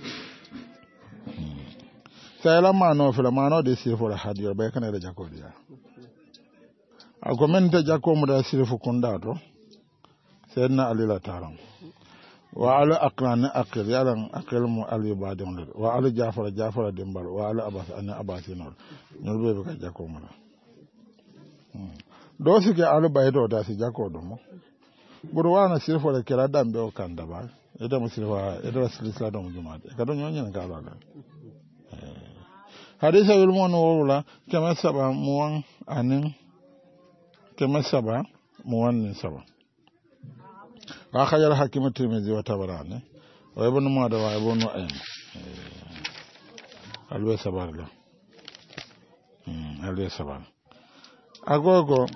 sayla mano fela mano de sir fo la hadiyo be kana de jako dia ago men de jako mo da sir fo kunda to sedna alila taram wa ala aqran aqil yalan aqil mu ali badon le wa ala jafara jafara dembal wa ala abas an abasinol ñol be ka jako mo do si ke ala baydo da si jako do mo buru wana sirfo le kera dambe o kanda ba eda mo sirfa eda silsila do mo jumaade ka do ñoñen ka ala hadisa yul mo no wala kama saba muwan anin kama saba muwan ni saba وأخرج الحاكم الترمذي وطبراني وابن ماجه وابن نعيم الوي سبار له الوي سبار أقوله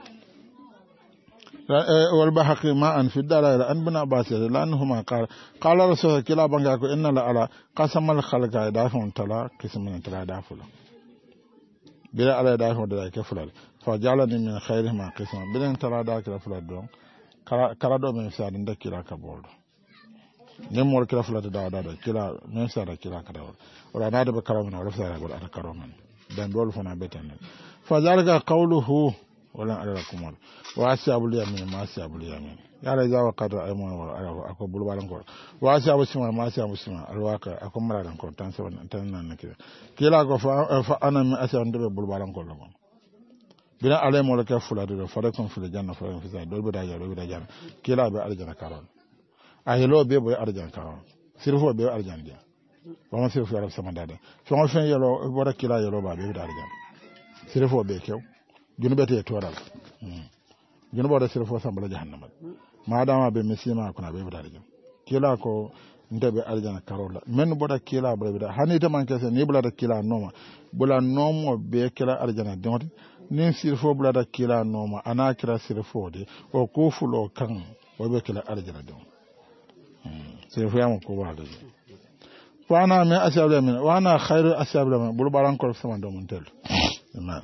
والبحقي ما أن في الدلائل أن بن عباس لأنهما قال قال رسول كلا بنجاكو إن لا على قسم الخلق دافع تلا قسم من تلا دافع بلا على دافع دلا كفلا فجعلني من خيرهما قسم بلا تلا دافع كفلا دون kala do men sa den kila ka boldo nem mol kila fulata da da kila men sa da kila ka da wala na da kala men wala sa da wala kala men dan dol fona betan fa zalika qawluhu wala ala kumal wa ashabul yamin ma ashabul yamin ya la jawa qadra ayman wala ako bulu balan ko wa ashabul shima ma ashabul shima alwaqa ako maradan ko tan so tan nan kila kila ko fa ana mi ashabul de bulu balan ko lo bina alay mo la ka fula do fara kon fula janna fara kon fisa do be da jaro be da janna kila be arjana karon ayelo be boy arjana karon sirfo be arjana dia wa ma sirfo arab sama dada so on fen yelo bora kila yelo ba be da arjana sirfo be kew junu bete toral junu boda sirfo sambala jahannama madama be mesima kuna be da arjana kila ko ndebe arjana karola men boda kila boda be hani te man kese ni bula da kila noma bula nomo be kila arjana donti nin sirfo bulada kila noma ana kira sirfo de o ko fulo kan o be kila arjana don sirfo yam ko wala fa ana me ashabul min wa ana khairu ashabul min bul baran ko sama do mun tel amen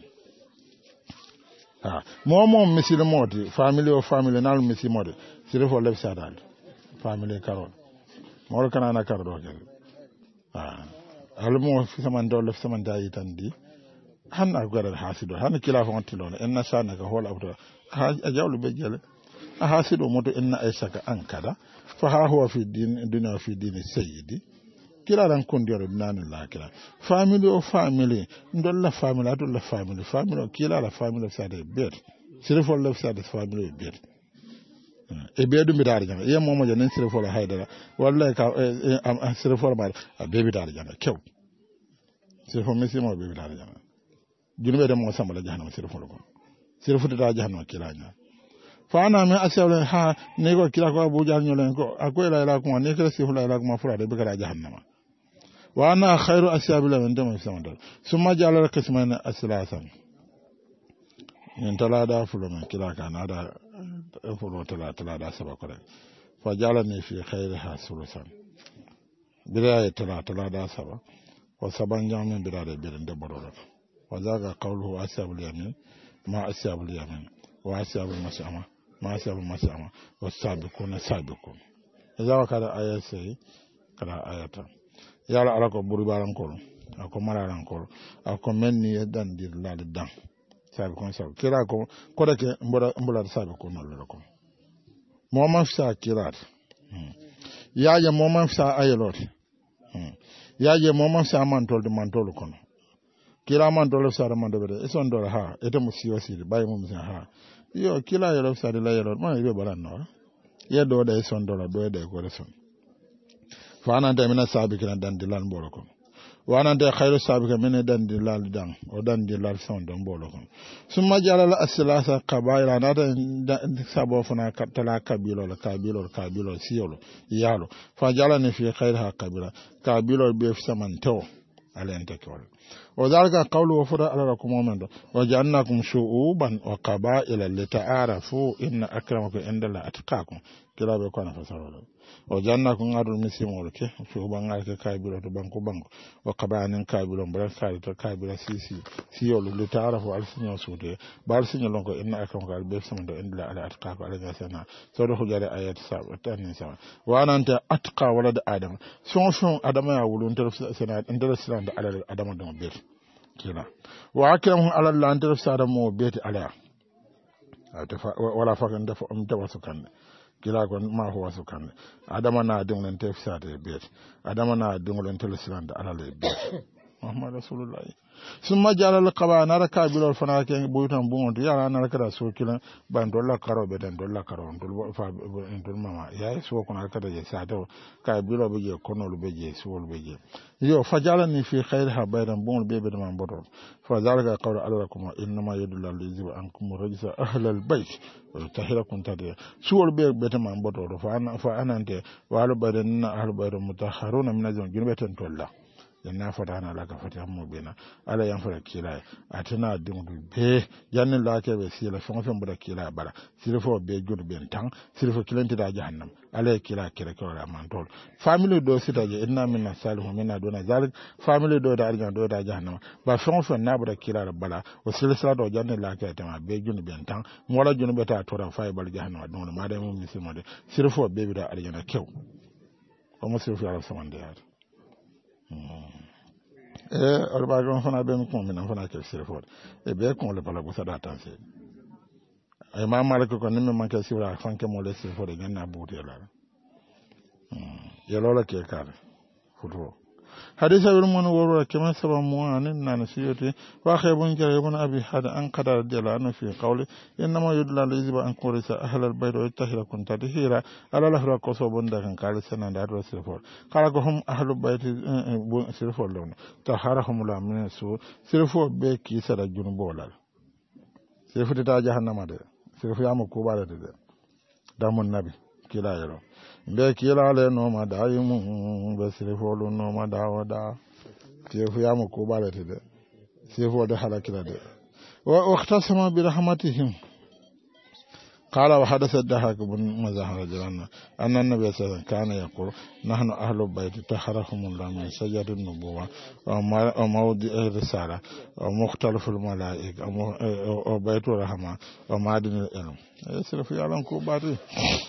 ha mo mo misil modi family o family nal misil modi sirfo leb sadal family karol mo kana na kardo gel ha almo fi sama do leb sama dayi tandi hanna gara hasido hanna kila fa ontilo enna sana ka hola abdo ha ajawlu be jele hasido moto enna aisaka ankada fa ha huwa fi din dunya fi din sayyidi kila ran kondiro nan la kila family o family ndolla family ado la family family o kila la family sa de bet sirfo la sa de family bet e bedu mi dar janga ye momo janen sirfo la haydara wallahi ka sirfo la ba be bi dar janga kew sirfo mesi mo be bi dar janga junube de mo sambala jahannama sirfo ko sirfo de da jahannama kila nya fa ana me asawle ha ne ko kila ko abu jahal nyolen ko akoy la ila ko ne kala sirfo la ila ko fura de be kala jahannama wa ana khairu ashabil min dama samandal summa ja'ala qisman aslasan min talada fulo men kila kana da fulo tala talada saba kore fa jalani fi khairiha sulusan bira ya tala talada saba wa saban jamin bira da birin da bororo wa zaga qawluhu ashabul yamin ma ashabul yamin wa ashabul mas'ama ma ashabul mas'ama wa sabiquna sabiqun idan kada ayat sai kada ayata yala ala ko buri baran ko ako mararan ko ako menni dan dir la dan sabi kon sabi kira ko ko da ke mbola mbola sabi ko non la ko mo man sa kira ya ya mo man sa ayelot ya ya mo man sa man tol de man tol ko kira man tol sa man do be e son do ha e to musiyo si bay mo mi ha yo kila yelo sa de la yelo man be baran no ye do da e son do la do de ko le son fa ana da mina sabi kina dan dilan bolo ko wanante khairu sabika mene dan di lal dang o dan di lal son don bolo kon summa jalala aslasa qabaila nata sabo fana tala kabilo la kabilo kabilo siyolo yalo fa jalani fi khairha qabila kabilo be samanto alente kol o dalika qawlu wa fura ala lakum momento wa jannakum shu'uban wa qabaila lita'arafu inna akramakum indallahi atqakum kilabe ko na fasaro o janna ko ngadul misimol ke so bangal ke kabilo to banko banko o kabanin kabilo mbara kali to kabilo sisi siyolo le taarafu al sinyo sude bal sinyo lonko inna akam gal be samdo indla ala atqa ko ala gasana so do hujare ayat sa tan sa wa ananta atqa wala da adam son son adama ya wulun ter sena indra silanda ala adama do be kila wa akramu ala allah antar sa mo be ala wala fakan dafa am tawasukan kila ko ma ho wasu kan adama na dinglen te fsade bet adama na dinglen te silanda ala le bet muhammad rasulullah summa jalal qaba na raka bilol fana ke buyutan bungo ya na raka da so kila ban dolla karo be dan dolla karo dol fa dol mama ya so ko na raka da sa to ka bilo be je kono be je so be je yo fajalani fi khairha baydan bungo be be man bodo fa zalika qawlu alakum inma yadullu lizi ankum rajsa ahlal bayt tahirakum tadiya suwol be beta man bodo fa ana fa anante walu badan na ahlul bayt mutahharuna min azam junbatan tolla yanna fatana la ka fata mo bena ala yan fara kila atana dingu be jannin la ke be sila fon fon bura kila bara silfo be jur ben tan silfo kilenti da jahannam ala kila kira ko la man tol family do sita je inna minna salihu minna dona zalik family do da arjan do da jahannam ba fon fon na bura kila bala o silsila do jannin la ke tama be jur ben tan mola jun be ta tora fay bal jahannam don ma da mo misimo de silfo be bi da arjana kew o mo silfo ala samande ya eh orba gon fana be ko min fana ke sirfo e be ko le bala go sada tanse ay ma mala ko ni man ke sira fanke mo le sirfo de ganna buute la yelo la ke kar futo hadisa wil mon woro kema saba mo anen nan siyoti wa khaybun jaribun abi hada an qadar jalana fi qawli inma yudla liziba an qurisa ahlal bayt wa tahira kunta tahira ala lahra ko so bonda kan kala sanan da do sirfo kala ko hum ahlul bayt sirfo lon taharahum la min su sirfo be ki sara junbolal sirfo ta jahannama de sirfo yama ko bala de da mun nabi kila yaro be kila le no ma da yimu be sirfo lu no ma da wada sirfo yama ko bala de sirfo da halakira de wa ikhtasama bi rahmatihim قال وحدث الدهاك بن مزاحم رجلنا أن النبي صلى الله عليه وسلم كان يقول نحن أهل البيت طهرهم الله من شجر النبوة وموضع الرسالة ومختلف الملائكة وبيت الرحمة ومعدن العلم يصرف يعلم كوباتي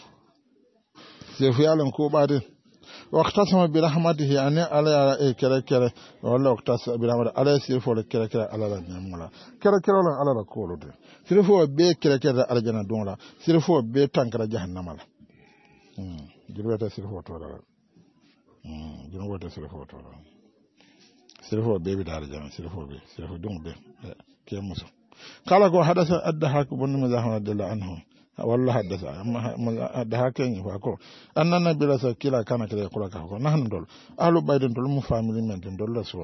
يصرف يعلم كوباتي واختصم برحمته أن على كلا كلا والله اختصم برحمته على سيرفو كلا كلا على النملا كلا كلا على الكولو سيرفو بي كلا كلا على جنة دولا سيرفو بي تانكرا جهنم لا جلوة سيرفو تولا جلوة سيرفو تولا سيرفو بي بدار جنة سيرفو بي سيرفو دون بي كي مسو قال كو حدث الدهاك بن مزاحم رضي الله عنه والله حدث الدهاك يفاكو أن النبي صلى الله عليه وسلم كان كده يقول كده نحن دول أهل بيت دول مفاملين من دول سو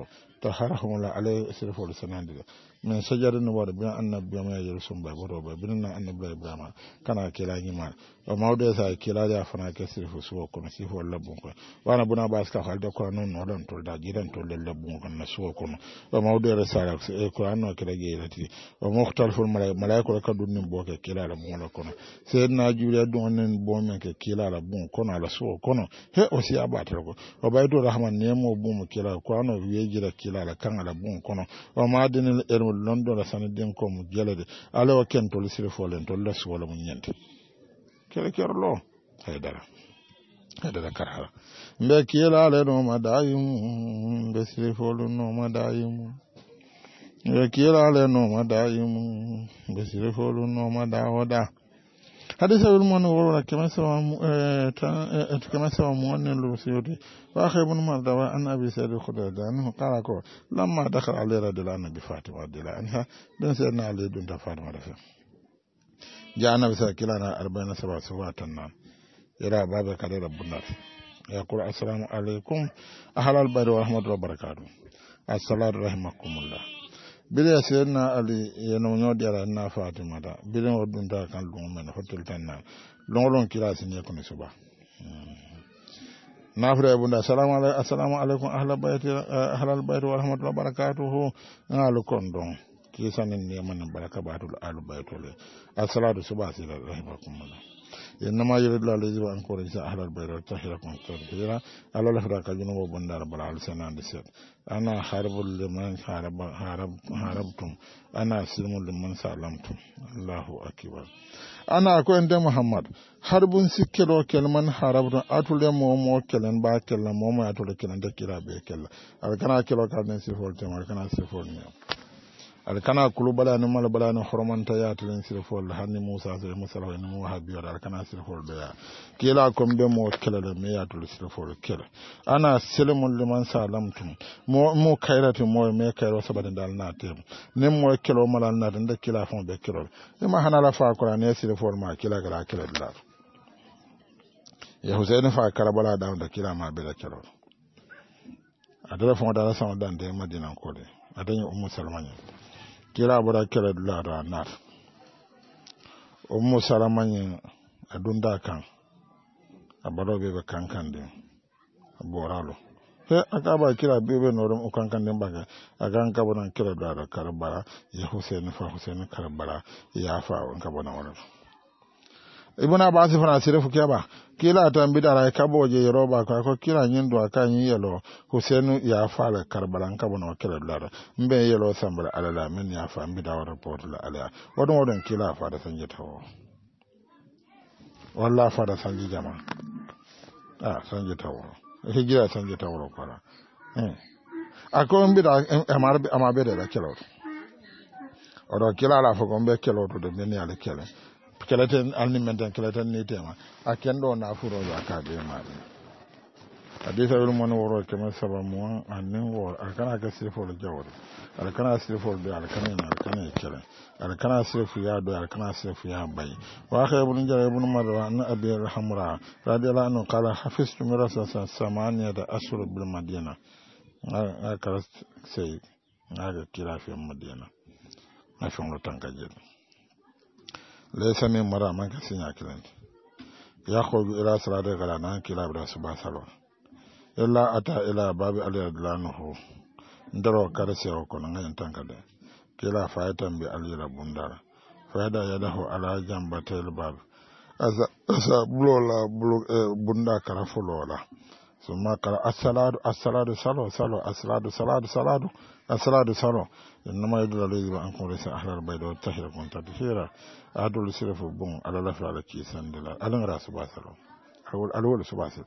taharahum la alay sirfo sanandi min sajarin wa bi annabi ma yursum ba bodo ba binna annabi ibrahima kana kila nyima o mawde sa kila ya fana ke sirfo so ko si fo labun ko wana buna ba ska halde ko non no don to da gidan to le labun ko na so ko o mawde resala e ko anno kila ge lati o mukhtaliful malaika ka dunni bo ke kila la mo ko sayyidina juriya don nen bo men ke kila la bun ko na la so ko he o si abatar ko o baydo rahman nemo bum kila ko ano wejira kila la kan ala bun kono o ma den el londo la sanadin ko mu jelade ala o ken to lisire folen to les wala mu nyente kele kerlo haydara haydara karhala mbe kila ala no madayum be sire folu no madayum mbe kila ala no madayum be sire folu no madawoda hadisa wil mon wala kama sawa ta kama sawa mon lu siyoti wa khaybun marda wa an abi sa'id khudra anhu qala ko lamma dakhala ali radhiyallahu anhu bi fatima radhiyallahu anha dan sayyidina ali dun ta fatima rafa ja annabi sallallahu alaihi wasallam sawatan nan ira baba kada rabbuna ya qul assalamu alaikum ahlal bayt wa rahmatullahi wa barakatuh assalamu rahimakumullah bile sayyidina ali yeno nyodira na fatima da bile wodun ta kan lu men hotel tan na longolon kila sin yakuni suba na fure bunda assalamu alaikum assalamu alaikum ahlal bayt ahlal bayt wa rahmatullahi wa barakatuh ngalu kondon ki sanin ne man baraka batul ahlul baytole assalamu suba sila rahimakumullah إنما يريد الله ليجب أن يكون أهل البيت وتحيركم كثيرا على الأخلاق جنوب بندر بلا لسان دسيت أنا حارب لمن حارب حارب حاربتم أنا سلم لمن سلمتم الله أكبر أنا أكون عند محمد حرب سكلو كلمن حاربتم أتولى مو مو كلن با كلن مو ما أتولى كلن دكيلا بكلا أكنا كلو كارن سيفول تمر أكنا سيفول ميو alkana kulu bala no mala bala no hormanta ya tilen sirfol hanni musa so musala no wahabi wala alkana sirfol do ya kila kom be mo kala le me ya tul sirfol kala ana selemul liman salamtum mo mo kayratu mo me kayro sabade dal na tem nem mo kelo mala na de kila fon be kilo e ma hanala fa ko ne sirfol ma kila gara kila dal ya husaini fa karabala da da kila ma be da kilo adara fon da sa dan de madina ko de adanya ummu salmanya kila bara kila dula da nar ummu salamani adunda kan abaro be kankan din boralo he aka ba kila bebe no dum kankan din baga agan ka bonan kila da da karbala ya husaini fa husaini karbala ya fa on ka bonan wala ibuna ba si fana sire fukiya ba kila tan bidara ka boje yoruba ka ko kila nyindo aka nyi yelo Hussein ya fara karbalan ka bono kila lara mbe yelo sambara alala min ya fa bidara report la ala wadon wadon kila fa da sanje tawo wallahi fa da sanje jama ah sanje tawo hijira sanje tawo kwara eh ako mbida amar amabe da kila odo kila la fa ko mbe kila to de ni ala kila keleten alni menten keleten ni tema akendo na furo ya ka de ma hadisa wal mon woro kema saba mo anen wor alkana ka sifo le jawor alkana sifo de alkana na alkana kele alkana sifo ya do alkana sifo ya bay wa khaybun jara ibn marwa an abi al-hamra radiyallahu anhu qala hafiztu min rasul samaniya da ashur bil madina aka sai aga kira fi madina na fi mu tankaje laysa min mara man ka sinya kilante ya khuju ila salati gala nan kila bra suba salo illa ata ila babi al-radlanhu ndaro kada se ko nan yan tankade kila fayatan bi al-yara bundara fayada yadahu ala jambatil bab asa asa blola bunda kara fulola summa kara as-salatu as-salatu salo salo as-salatu salatu salatu as-salatu salo inma yadullu alayhi wa ankum laysa ahlul bayt wa tahirakum tadhira adul sirfu bun ala lafa ala ki sandala alan rasu basalo awul alwal subasit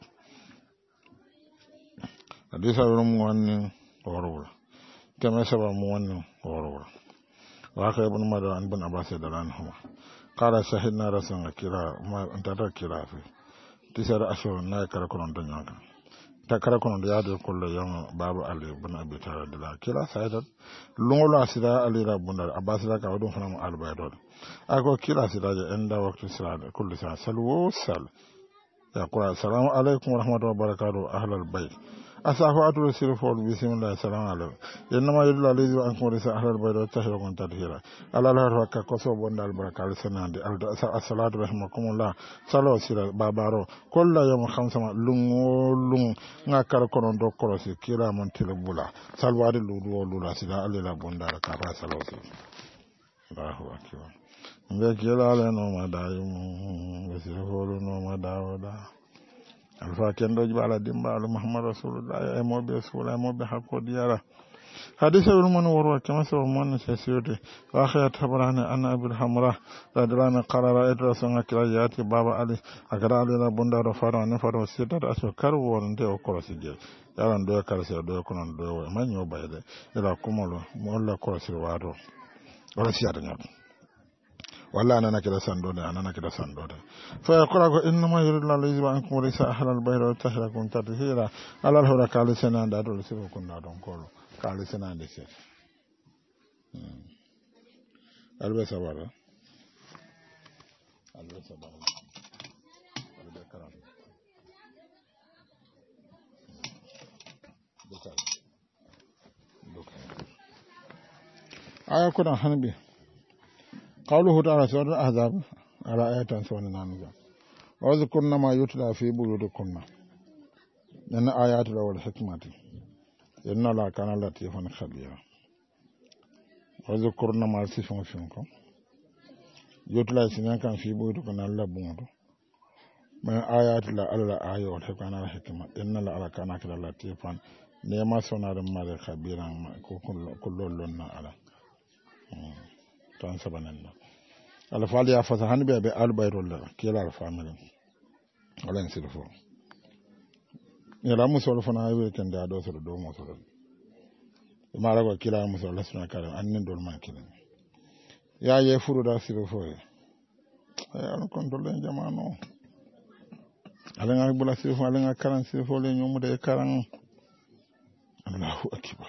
hadisa rum wonni warwul kama saba mu wonni warwul wa ka ibn madar an bin abbas dalanhu qala shahidna rasul kira ma antata kira fi tisar ashur na kara konon danyanka ta kara konon da yado kullu yam babu ali ibn abi talib da kira sayyidat lungolo asira ali rabbuna abbas da ka wadun fana mu albaydol ako kira sira je enda waktu sira kullu sa salwo sal يقول السلام عليكم ورحمة الله وبركاته أهل البيت أسافة أترسل فول بسم الله السلام عليكم إنما يدل عليه أنكم رسال أهل البيت وتشركون تدهيرا على الله ركا كسو بند البركة لسناندي الصلاة رحمكم الله صلوا سيرا بابارو كل يوم خمسة لون لون نكر كرون دو كروسي كلا من تلبولا سلوار لودو لولا سيرا أليلا بند الكافة صلوا سيرا الله أكبر Bekila le no madayu besira holu no madawda alfa kendo jibala dimba Muhammad Rasulullah ay mo be sula mo be hakko diara hadisa ibn man warwa kama sa man sesiyode wa khayat tabarana anna abul hamra radalana qarara idrasan aklayati baba ali agara ali la bunda do faro ne faro sita aso karu wonde o korosije yaran do karse do konon do manyo bayde ila kumolo mo la korosir wado wala siyata nyot walla anana kida sandode anana kida sandode fa yaqra ko innama yuridu la yuzba ankum risa ahlal bayra wa tahrakum tadhira ala al hura kal sananda do sibo kunna don kolo kal sanande se albe sabara albe sabara albe karam dokar dokar aya kuna hanbi قوله تعالى سورة الأحزاب على آية سورة نانجا واذكرن ما يتلى في بيوتكن من آيات الله والحكمة إن الله كان لطيفا خبيرا واذكرن ما صفون فيكم يتلى سنين كان في بيوتكن الله بموت من آيات الله على آية والحكمة الحكمة إن الله كان لطيفا نعم سنار مالك خبيرا كل لنا على tan sabananda ala faali ya fasa hanbe be albayro la kila al family wala en silfo ni la muso fana ayi ken da do so do mo so ma la ko kila muso la suna kala annen dol man kila ya ye furu da silfo e an kon do len jamano ala nga bula silfo ala nga karan silfo le nyomu de karan Allahu akbar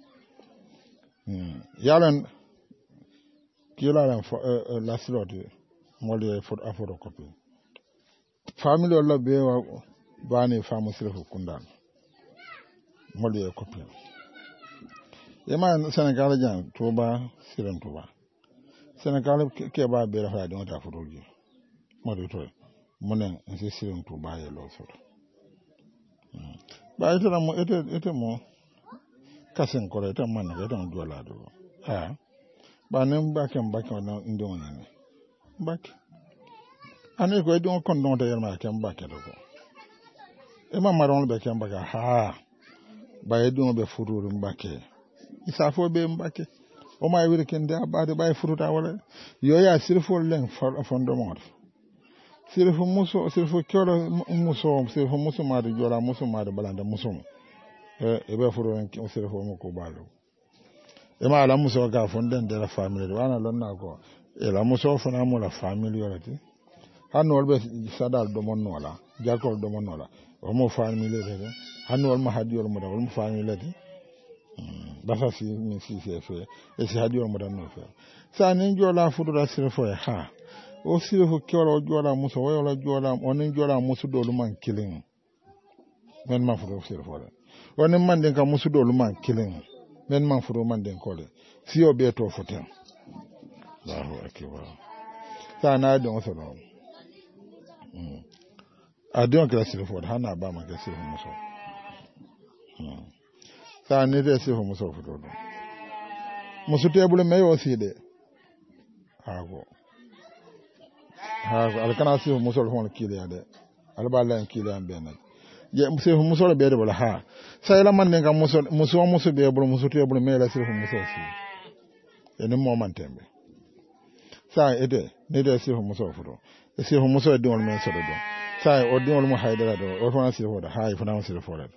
hmm yalan kila la la slot mole for aforo copy family wala be wa bani famu silfu kundan mole copy yema Senegal jan toba siran toba Senegal ke ba be rafa don ta furoji mole to munen nsi siran toba ye lo so ba ito na mo ete ete mo kasen ko ete man ga don jola do ha ba nem bakem bakem na ndo ngani bak ane ko edon kon don de ma kem bakem do e ma maron be kem baka ha ba edon be fururu mbake isa fo be mbake o ma yiri ken de abade ba furuta wala yo ya sirfo len fondo mo sirfo muso sirfo kyolo muso sirfo muso ma de jola muso ma de balanda muso e e be fururu en sirfo mo ko balo ema la muso ka fonden de la famille wana lonna ko e la muso fona mo la famille yorati hanno be sadal do mon nola jakol do mon nola o mo famille de hanno mo hadiyor mo da mo famille de basa si mi si se fe e si hadiyor mo da no fe sa nin jola fudu da sire fo ha o sire fo kyolo jola muso o yola jola onin jola muso do lu man killing men ma fudu sire fo onin man den ka muso do lu man killing men man furo man den kole si o be to foten Allahu akbar sa na don so no mm adon kala sire fo hana ba ma kala sire muso mm sa ni de sire muso foto do muso tebule me yo si de hago hago alkana sire muso fo kile ya de alba la kile am benal je muso muso be de bala ha sai la man nga muso muso muso be bolo muso te bolo me la sirfu muso si ene mo man tembe sai ede ne de sirfu muso fudo e sirfu muso de on men so do sai o de on mo haydara do o fona sirfu da hay fona sirfu da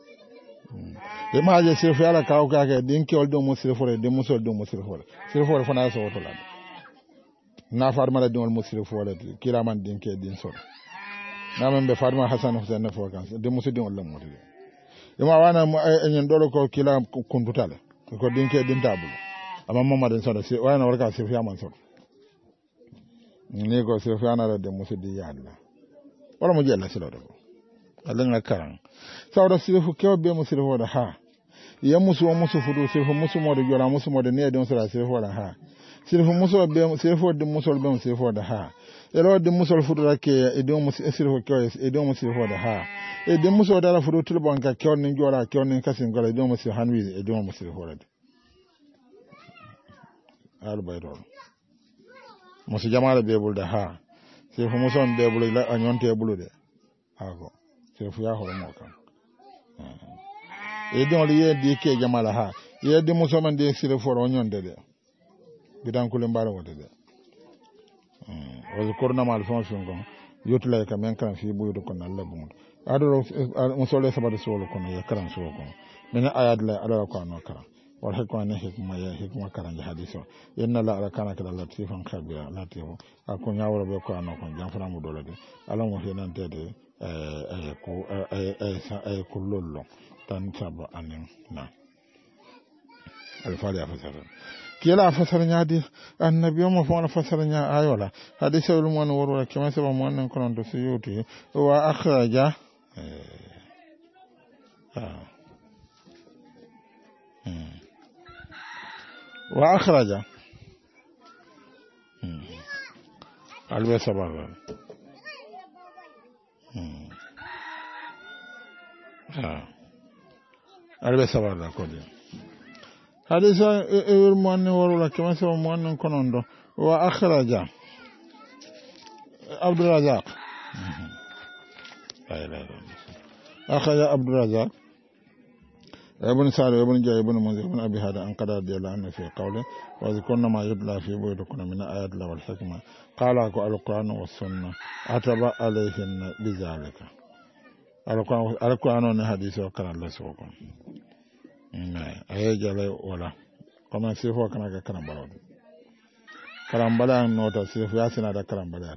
e ma je sirfu ala ka o ka ke din ki ol do mo sirfu de muso do mo sirfu sirfu fona so to la na farma la de on mo sirfu da kila man din ke din so namen be Fatima Hassan Hussein na fo kan de muso de on la mo de yama wana en dolo ko kila kuntutale ko dinke din tabul amma mama den so de wana warka se fiya man so ni ko se fiya na de muso di yalla wala mo jella silo do alenga karan sawda sirfu kew be mo sirfu da ha ya musu o musu fudu sirfu musu mo de jora musu mo de ne don sira sirfu da ha sirfu musu be sirfu de musu be mo sirfu da ha elo de musu fudu da ke e don musu sirfu kew e don musu sirfu da ha e de musu da la fudu tulbon ka kew ni jora kew ni kasin gola e don musu hanwi e don musu sirfu da al bayro musu jamaala be bulda ha sirfu musu on be bulu la anyonte bulu de ako sirfu ya horo mo kan e don liye di ke jamala ha ye di muso man de sire foro nyonde de bidan kule mbaro wote de mm o korna mal fonction gon yotula ka men kan fi buyu ko nalla bum adoro muso le sabade solo kono ya karan solo kono men ayad la ala ko no kara wal hikma ne hikma ya hikma karan ja hadiso inna la ala kana kala latifan khabira latifu akon nyawro be ko no kon jam fana mu dole de ala mo henan tede eh ko eh eh ko lollo tan saba anin na alfali afasara kila afasara nyaadi annabi mo fona fasara nya ayola hadisa wal mon woro kema saba mon nan kono do suyuti wa akhraja wa akhraja alwa sabara ha albe sabara ko de hadisa e mon woro kema saba mon nan kono do wa akhraja عبد الرزاق لا لا لا أخذ عبد الرزاق ابن سعد ابن جاي ابن منذر ابن أبي هذا أن قد رضي الله عنه في قوله وذكرنا ما يتلى في بيوتكم من آيات الله والحكمة قال القرآن والسنة أتبع عليهن بذلك القرآن والحديث وكان الله سوكم أي جل ولا كما سيفوا كنا كنا بلاد karambala nota sirfu ya sina da karambala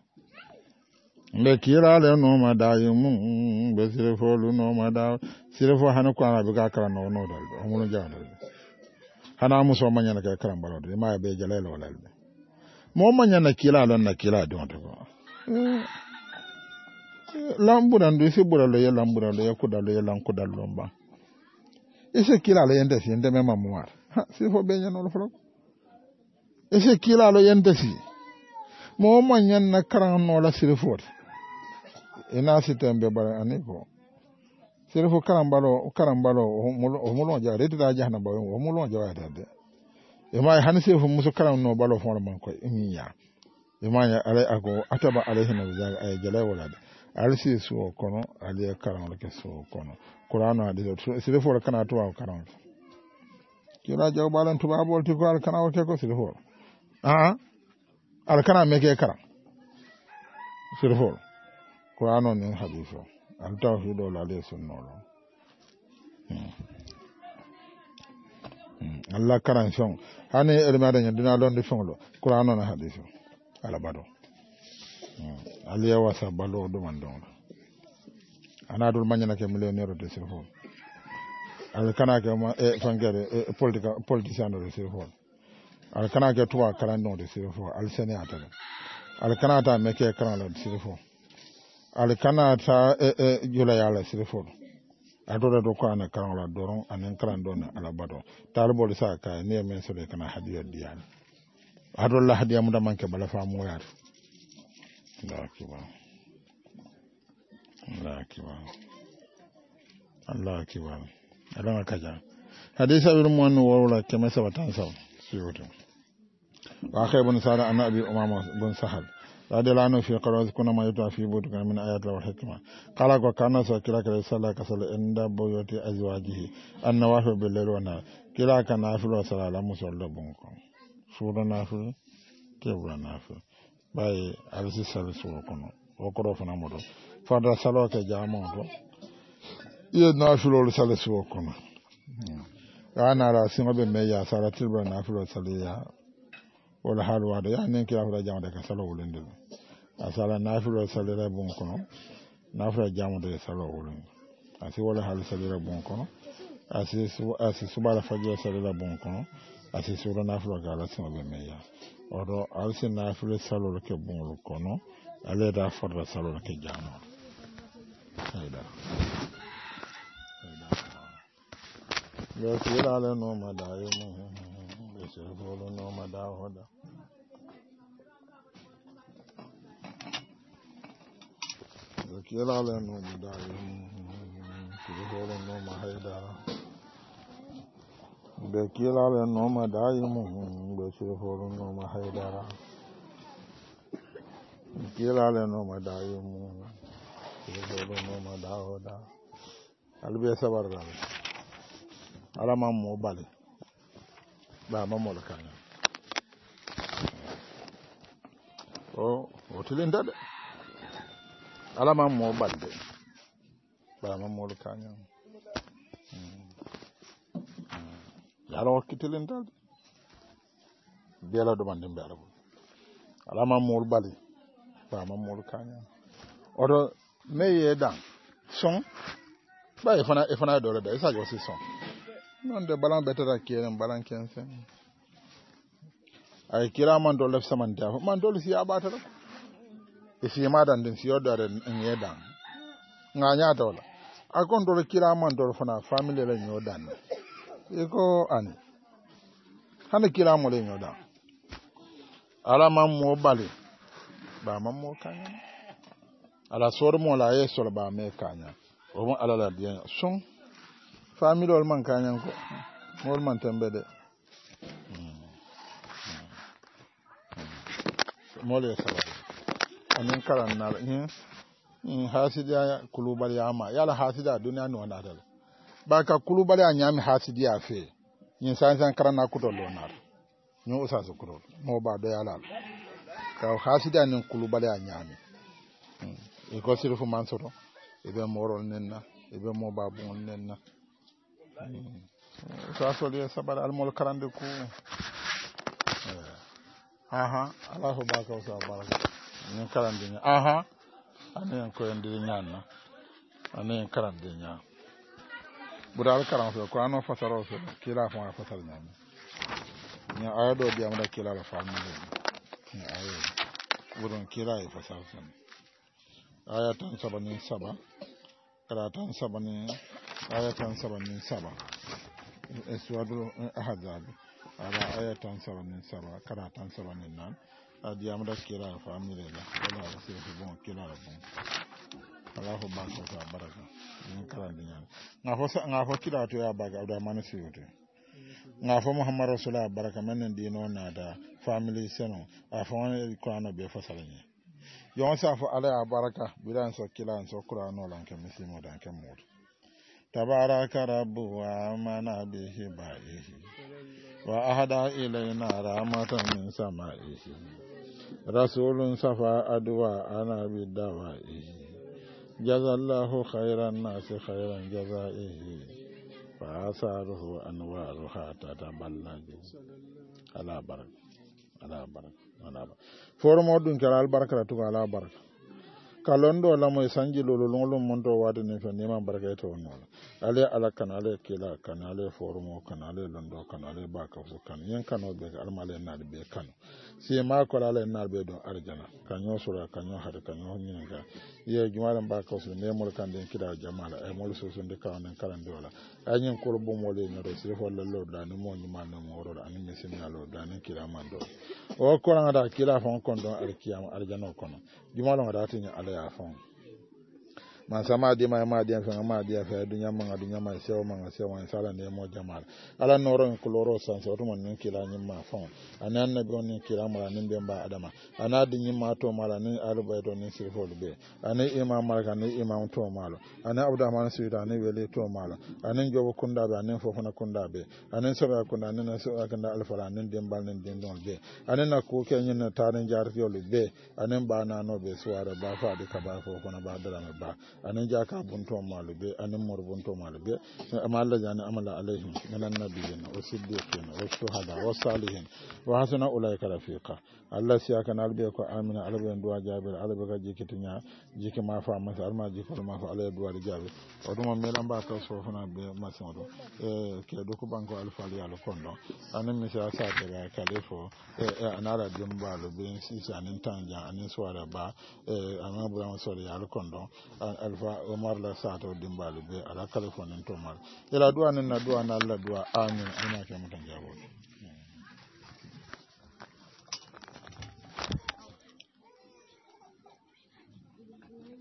le kira le no ma da yum be sirfu lu no ma da sirfu hanu ko ana biga kara no no dal o mo jaw dal hana muso manya na karambala de ma be jalelo wala mo manya na kila lon na kila don to ko lambura ndo isi bura lo ye lambura lo ye kuda lo ye lan kuda lo mba ise kila le yende si yende mema muar ha sirfu be nya no lo fro ese kila lo yentesi mo manyan na karan no la sirfot ina sitembe bara aniko sirfo karan balo karan balo o mulo ja rete da jahna ba o mulo ja wa dade e mai han sirfo muso karan no balo fon man ko imiya e mai ale ago ataba alaihi na ja ay jala wala al si so kono ale karan lo ke so kono qur'ano ade sirfo kana to wa karan kila jaw balan to babol ti ko al kana o ke ko sirfo ah alkana meke kara sirfo qur'ano ne hadithu al tawhid wal alayhi sunna Allah karan son hani elma da dina don di fonlo qur'ano ne hadithu ala bado aliya wasa balo do man don ana dul manyana ke millionaire de sirfo alkana ke e fangere politika politicien de sirfo al kana ke tuwa karan don de sirfo al sene atale al kana ta meke karan la sirfo al kana ta e e jula ya la sirfo adora do ko ana karan la doron anen karan don ala bado talbo sa ka ne men so de kana hadiya diyan adol la hadiya munda manke bala fa mo yar Allah kiba Allah kiba Allah kiba ala kaja hadisa bir mon wala kema sabatan saw siyutu وآخر بن سعد عن أبي أمامة بن سهل رضي الله عنه في قرآن كنا ما يتوى في بيوتك من آيات الله والحكمة قال وكان سكلا كلا صلى كسل عند بيوت أزواجه النوافل بالليل والنهار كلا كان نافل وصلى على مصلى بنكم سورة نافل كبرى نافل باي ألسي سال سورة كنا وقرأ فنا مرة فادر سلوى كجامعه ينافل وصلى سورة كنا أنا رأسي ما بمية سالة تلبى نافل وصلى wala halu wada ya nen kila fura jamu de ka salo wulende asala nafilo salira bon kono nafila jamu de salo wulende asi wala halu salira bon kono asi su asi subala fajira salira bon kono asi sura nafilo gala sima be meya odo alsi nafilo salo ke bon kono ale da forda salon ke jamo ayda ayda yo kila le no ma da yo mo be se bolo no ma da hoda yo kila le no ma da yo mo bolo no ma hayda be kila le no ma da yo mo be se bolo no ma hayda kila le no ma da yo mo bolo no ma da hoda albe sabar da alama mo bale ba ma mo kana o o tilin dade alama mo balde ba ma mo kana ya ro kitilin dade bela do mande mbara alama mo bale ba ma mo kana odo meye dan son ba ifana ifana do da isa jo si son non de balan betara kieren balan kensen ay kira man do lef samanta man do si abata do e fi ma dan din si yodo da nye dan nga nya to la akon do kira man do fana family la nyo dan e ko an hana kira mo le nyo dan ala man mo bale ba man mo kanya ala sor mo la ye sor ba me kanya o mo ala la bien son family ol man kanyan ko mol man tembede mole sala anin karan na ni hasida kulubali ama yala hasida duniya no na dal baka kulubali anyami hasidi afe yin san san karan na kuto lonar nyo usa su kuro mo ba do yala ka hasida nin kulubali anyami e ko siru man soro e be morol nenna e be mo ba bon nenna sa so le sabar al mol karande ku aha Allahu baka sa baraka ni karande ni aha anen ko ndiri nyanna anen karande nya budal karam so ko ano fasaro so kila fa fasal nyami ni ayado bi amada kila la famille ni ayo budon kila e fasal san ayatan sabani saba karatan sabani ayatan sabani saba eswadu ahadab ala ayatan sabani saba karatan sabani nan adi amada kila la famille la wala se bon kila la bon Allahu baka sa baraka ni karande nyami ngafo ngafo kila to ya baga da manasi yote ngafo muhammad rasulullah baraka men dino na da family seno afo ko ana be fasalanye yon sa fo ala baraka bidan so kila so qur'ano lan ke misimo dan ke mod tabaraka rabbu wa mana bihi ba'ihi wa ahada ilayna rahmatan min sama'ihi rasulun safa adwa ana bidawa'ihi jazallahu khairan nasi khairan jazaihi fa asaruhu anwaruha tataballaju ala barak ala barak ala barak formo dun kala al baraka to ala baraka kalondo la moy sanji lolo lolo monto wade ne fe ne ma baraka to non ale ala kanale kila kanale formo kanale londo kanale baka so kan yen kano be al male na be kan si ma ko ala na be do arjana kanyo sura kanyo hada kanyo nyinga ye jumalan baka so ne mol kan den kida jamala e mol so so de kan nan kalan dola anyin ko bo mole ne do si fo lolo da ni mo nyuma no mo ro ani mesin na lo da ni kila mando o ko na da kila fon kon do arkiyam arjana kono jumalan da tin ala ya fon man sama di ma ma di fa ma di fa dunya ma dunya ma sew ma sew ma sala ne mo jamal ala noro en koloro san so to mon nin kila nyi ma fon anan na bi on kila mala nin be ba adama ana di nyi ma to mala nin alu bay do nin sirfo be ana imam malaka ni imam to malo ana abdurrahman suida ni wele to malo anan jobo kunda be anan fofana kunda be anan sura kunda nin so akanda alfala nin dembal nin dendon be anan na ko ke nyin na tarin jar yolu be anan ba na no be suara ba fa di ka ba fofana ba dara ba anin jaka bunto malube anin mor bunto malube amma Allah jani amala alaihim minan nabiyyin wa siddiqin wa shuhada wa salihin wa hasuna ulaika rafiqa Allah siya kan albe ko amina albe duwa jabir albe ka jikitinya jiki ma fa masa alma jikol ma fa alay duwa jabe o dum melan ba ka so fana be masodo e ke do ko banko alfali ala kondo anin mi sa sa tere kalifo e anara dimbalu be sisi anin tanja anin swara ba e amma buran so ya ala kondo alfa omar la sa to dimbalu be ala kalifo nin to mal ila duwa nin na duwa na Allah duwa amin ina ke mutan jabo